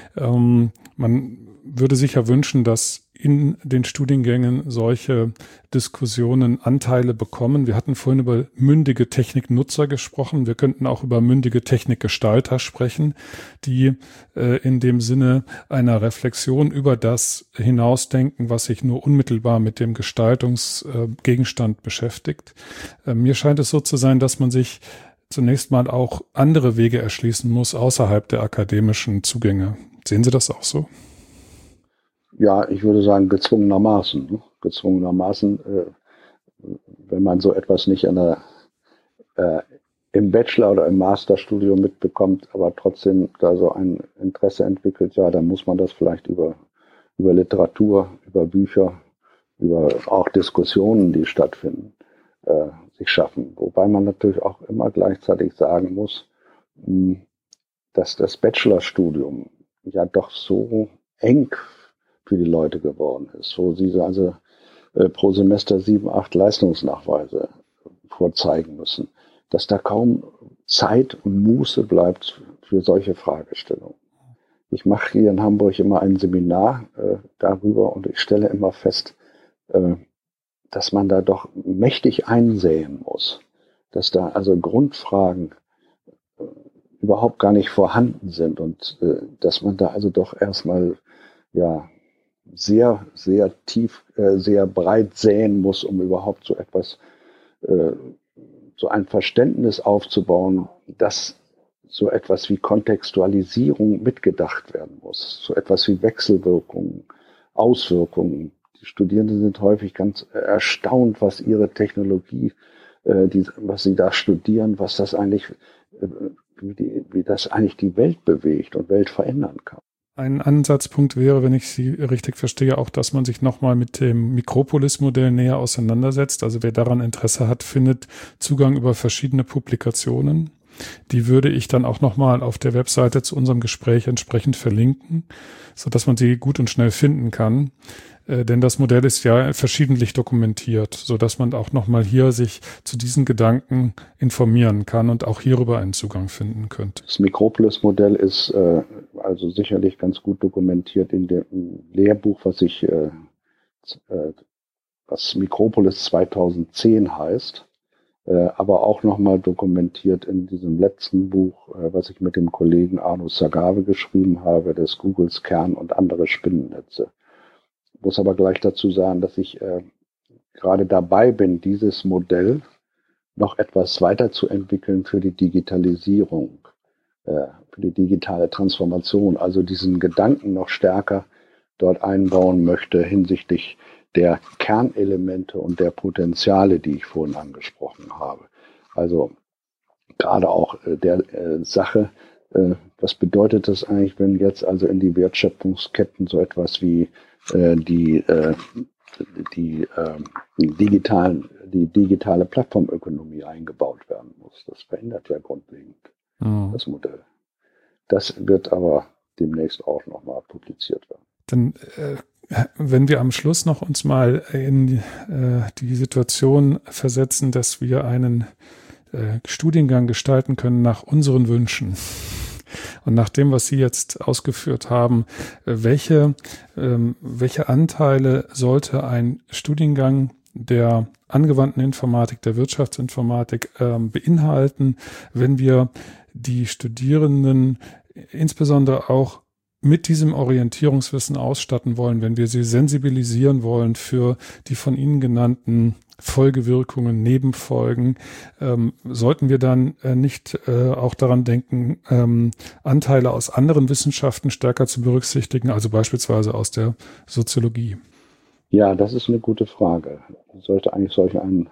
Man würde sich ja wünschen, dass in den Studiengängen solche Diskussionen Anteile bekommen. Wir hatten vorhin über mündige Techniknutzer gesprochen. Wir könnten auch über mündige Technikgestalter sprechen, die in dem Sinne einer Reflexion über das hinausdenken, was sich nur unmittelbar mit dem Gestaltungsgegenstand beschäftigt. Mir scheint es so zu sein, dass man sich zunächst mal auch andere Wege erschließen muss außerhalb der akademischen Zugänge. Sehen Sie das auch so? Ja, ich würde sagen, gezwungenermaßen. Gezwungenermaßen, wenn man so etwas nicht im Bachelor- oder im Masterstudium mitbekommt, aber trotzdem da so ein Interesse entwickelt, ja, dann muss man das vielleicht über Literatur, über Bücher, über auch Diskussionen, die stattfinden, sich schaffen. Wobei man natürlich auch immer gleichzeitig sagen muss, dass das Bachelorstudium ja doch so eng für die Leute geworden ist, wo sie also pro Semester 7, 8 Leistungsnachweise vorzeigen müssen, dass da kaum Zeit und Muße bleibt für solche Fragestellungen. Ich mache hier in Hamburg immer ein Seminar darüber und ich stelle immer fest, dass man da doch mächtig einsäen muss, dass da also Grundfragen überhaupt gar nicht vorhanden sind und dass man da also doch erstmal sehr, sehr tief, sehr breit säen muss, um überhaupt so etwas, so ein Verständnis aufzubauen, dass so etwas wie Kontextualisierung mitgedacht werden muss, so etwas wie Wechselwirkungen, Auswirkungen, Die Studierenden sind häufig ganz erstaunt, was ihre Technologie, was sie da studieren, was das eigentlich, wie das eigentlich die Welt bewegt und Welt verändern kann. Ein Ansatzpunkt wäre, wenn ich Sie richtig verstehe, auch, dass man sich nochmal mit dem Mikropolis-Modell näher auseinandersetzt. Also wer daran Interesse hat, findet Zugang über verschiedene Publikationen. Die würde ich dann auch nochmal auf der Webseite zu unserem Gespräch entsprechend verlinken, sodass man sie gut und schnell finden kann. Denn das Modell ist ja verschiedentlich dokumentiert, sodass man auch nochmal hier sich zu diesen Gedanken informieren kann und auch hierüber einen Zugang finden könnte. Das Mikropolis-Modell ist also sicherlich ganz gut dokumentiert in dem Lehrbuch, was Mikropolis 2010 heißt, aber auch nochmal dokumentiert in diesem letzten Buch, was ich mit dem Kollegen Arno Sagave geschrieben habe, des Googles Kern und andere Spinnennetze. Ich muss aber gleich dazu sagen, dass ich gerade dabei bin, dieses Modell noch etwas weiterzuentwickeln für die Digitalisierung, für die digitale Transformation, also diesen Gedanken noch stärker dort einbauen möchte hinsichtlich der Kernelemente und der Potenziale, die ich vorhin angesprochen habe. Also gerade auch der Sache, was bedeutet das eigentlich, wenn jetzt also in die Wertschöpfungsketten so etwas wie die digitale Plattformökonomie eingebaut werden muss. Das verändert ja grundlegend das Modell. Das wird aber demnächst auch nochmal publiziert werden. Dann, wenn wir am Schluss noch uns mal in die Situation versetzen, dass wir einen Studiengang gestalten können nach unseren Wünschen. Und nach dem, was Sie jetzt ausgeführt haben, welche Anteile sollte ein Studiengang der angewandten Informatik, der Wirtschaftsinformatik beinhalten, wenn wir die Studierenden insbesondere auch mit diesem Orientierungswissen ausstatten wollen, wenn wir sie sensibilisieren wollen für die von Ihnen genannten Folgewirkungen, Nebenfolgen, sollten wir dann nicht auch daran denken, Anteile aus anderen Wissenschaften stärker zu berücksichtigen, also beispielsweise aus der Soziologie? Ja, das ist eine gute Frage. Sollte eigentlich solch ein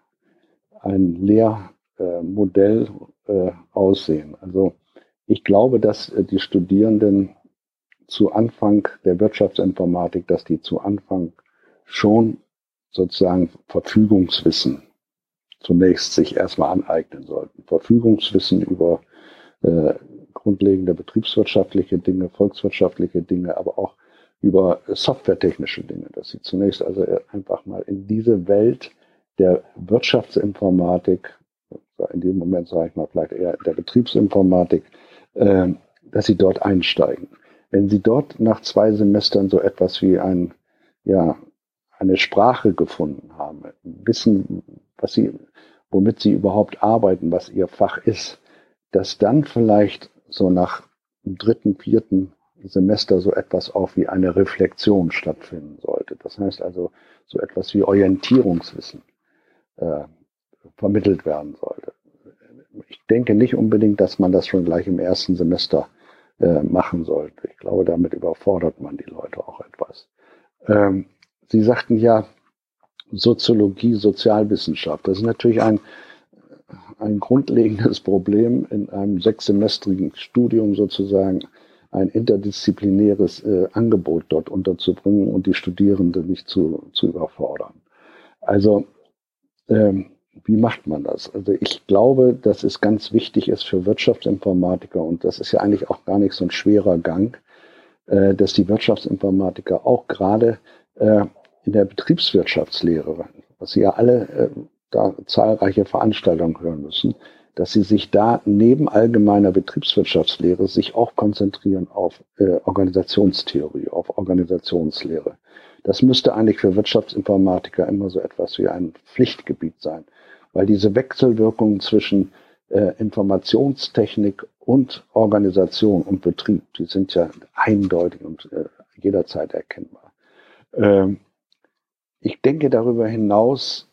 Lehrmodell aussehen? Also ich glaube, dass die Studierenden zu Anfang der Wirtschaftsinformatik, dass die zu Anfang schon sozusagen Verfügungswissen zunächst sich erstmal aneignen sollten. Verfügungswissen über grundlegende betriebswirtschaftliche Dinge, volkswirtschaftliche Dinge, aber auch über softwaretechnische Dinge, dass sie zunächst also einfach mal in diese Welt der Wirtschaftsinformatik, in dem Moment sage ich mal vielleicht eher der Betriebsinformatik, dass sie dort einsteigen. Wenn sie dort nach 2 Semestern so etwas wie eine Sprache gefunden haben, wissen, womit sie überhaupt arbeiten, was ihr Fach ist, dass dann vielleicht so nach dem 3., 4. Semester so etwas auch wie eine Reflexion stattfinden sollte. Das heißt also so etwas wie Orientierungswissen vermittelt werden sollte. Ich denke nicht unbedingt, dass man das schon gleich im 1. Semester machen sollte. Ich glaube, damit überfordert man die Leute auch etwas. Sie sagten ja, Soziologie, Sozialwissenschaft. Das ist natürlich ein grundlegendes Problem in einem 6-semestrigen Studium sozusagen, ein interdisziplinäres Angebot dort unterzubringen und die Studierenden nicht zu überfordern. Also wie macht man das? Also ich glaube, dass es ganz wichtig ist für Wirtschaftsinformatiker, und das ist ja eigentlich auch gar nicht so ein schwerer Gang, dass die Wirtschaftsinformatiker auch gerade in der Betriebswirtschaftslehre, was sie ja alle da zahlreiche Veranstaltungen hören müssen, dass sie sich da neben allgemeiner Betriebswirtschaftslehre sich auch konzentrieren auf Organisationstheorie, auf Organisationslehre. Das müsste eigentlich für Wirtschaftsinformatiker immer so etwas wie ein Pflichtgebiet sein, weil diese Wechselwirkungen zwischen Informationstechnik und Organisation und Betrieb, die sind ja eindeutig und jederzeit erkennbar. Ich denke darüber hinaus,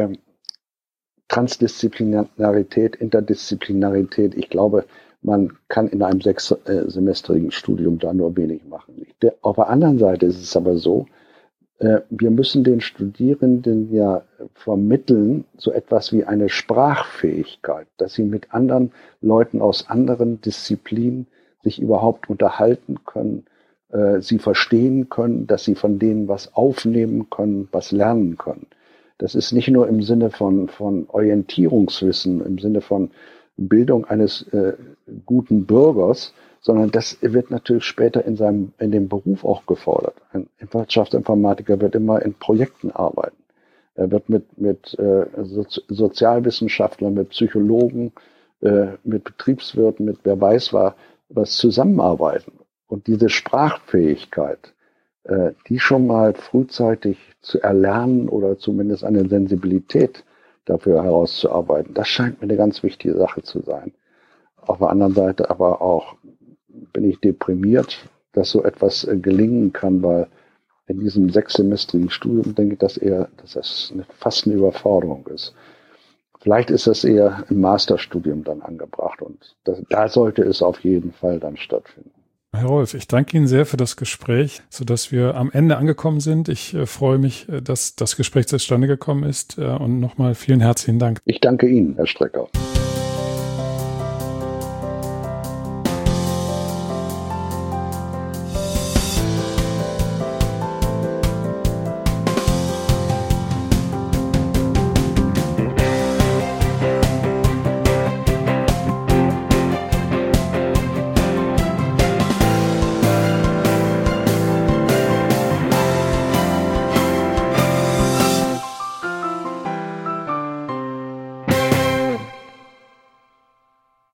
Transdisziplinarität, Interdisziplinarität, ich glaube, man kann in einem 6-semestrigen Studium da nur wenig machen. Auf der anderen Seite ist es aber so, Wir müssen den Studierenden ja vermitteln, so etwas wie eine Sprachfähigkeit, dass sie mit anderen Leuten aus anderen Disziplinen sich überhaupt unterhalten können, sie verstehen können, dass sie von denen was aufnehmen können, was lernen können. Das ist nicht nur im Sinne von Orientierungswissen, im Sinne von Bildung eines guten Bürgers, sondern das wird natürlich später in dem Beruf auch gefordert. Ein Wirtschaftsinformatiker wird immer in Projekten arbeiten. Er wird mit Sozialwissenschaftlern, mit Psychologen, mit Betriebswirten, mit wer weiß was zusammenarbeiten. Und diese Sprachfähigkeit, die schon mal frühzeitig zu erlernen oder zumindest eine Sensibilität dafür herauszuarbeiten, das scheint mir eine ganz wichtige Sache zu sein. Auf der anderen Seite aber auch bin ich deprimiert, dass so etwas gelingen kann, weil in diesem 6-semestrigen Studium denke ich, dass das fast eine Überforderung ist. Vielleicht ist das eher im Masterstudium dann angebracht und da sollte es auf jeden Fall dann stattfinden. Herr Rolf, ich danke Ihnen sehr für das Gespräch, sodass wir am Ende angekommen sind. Ich freue mich, dass das Gespräch zustande gekommen ist und nochmal vielen herzlichen Dank. Ich danke Ihnen, Herr Strecker.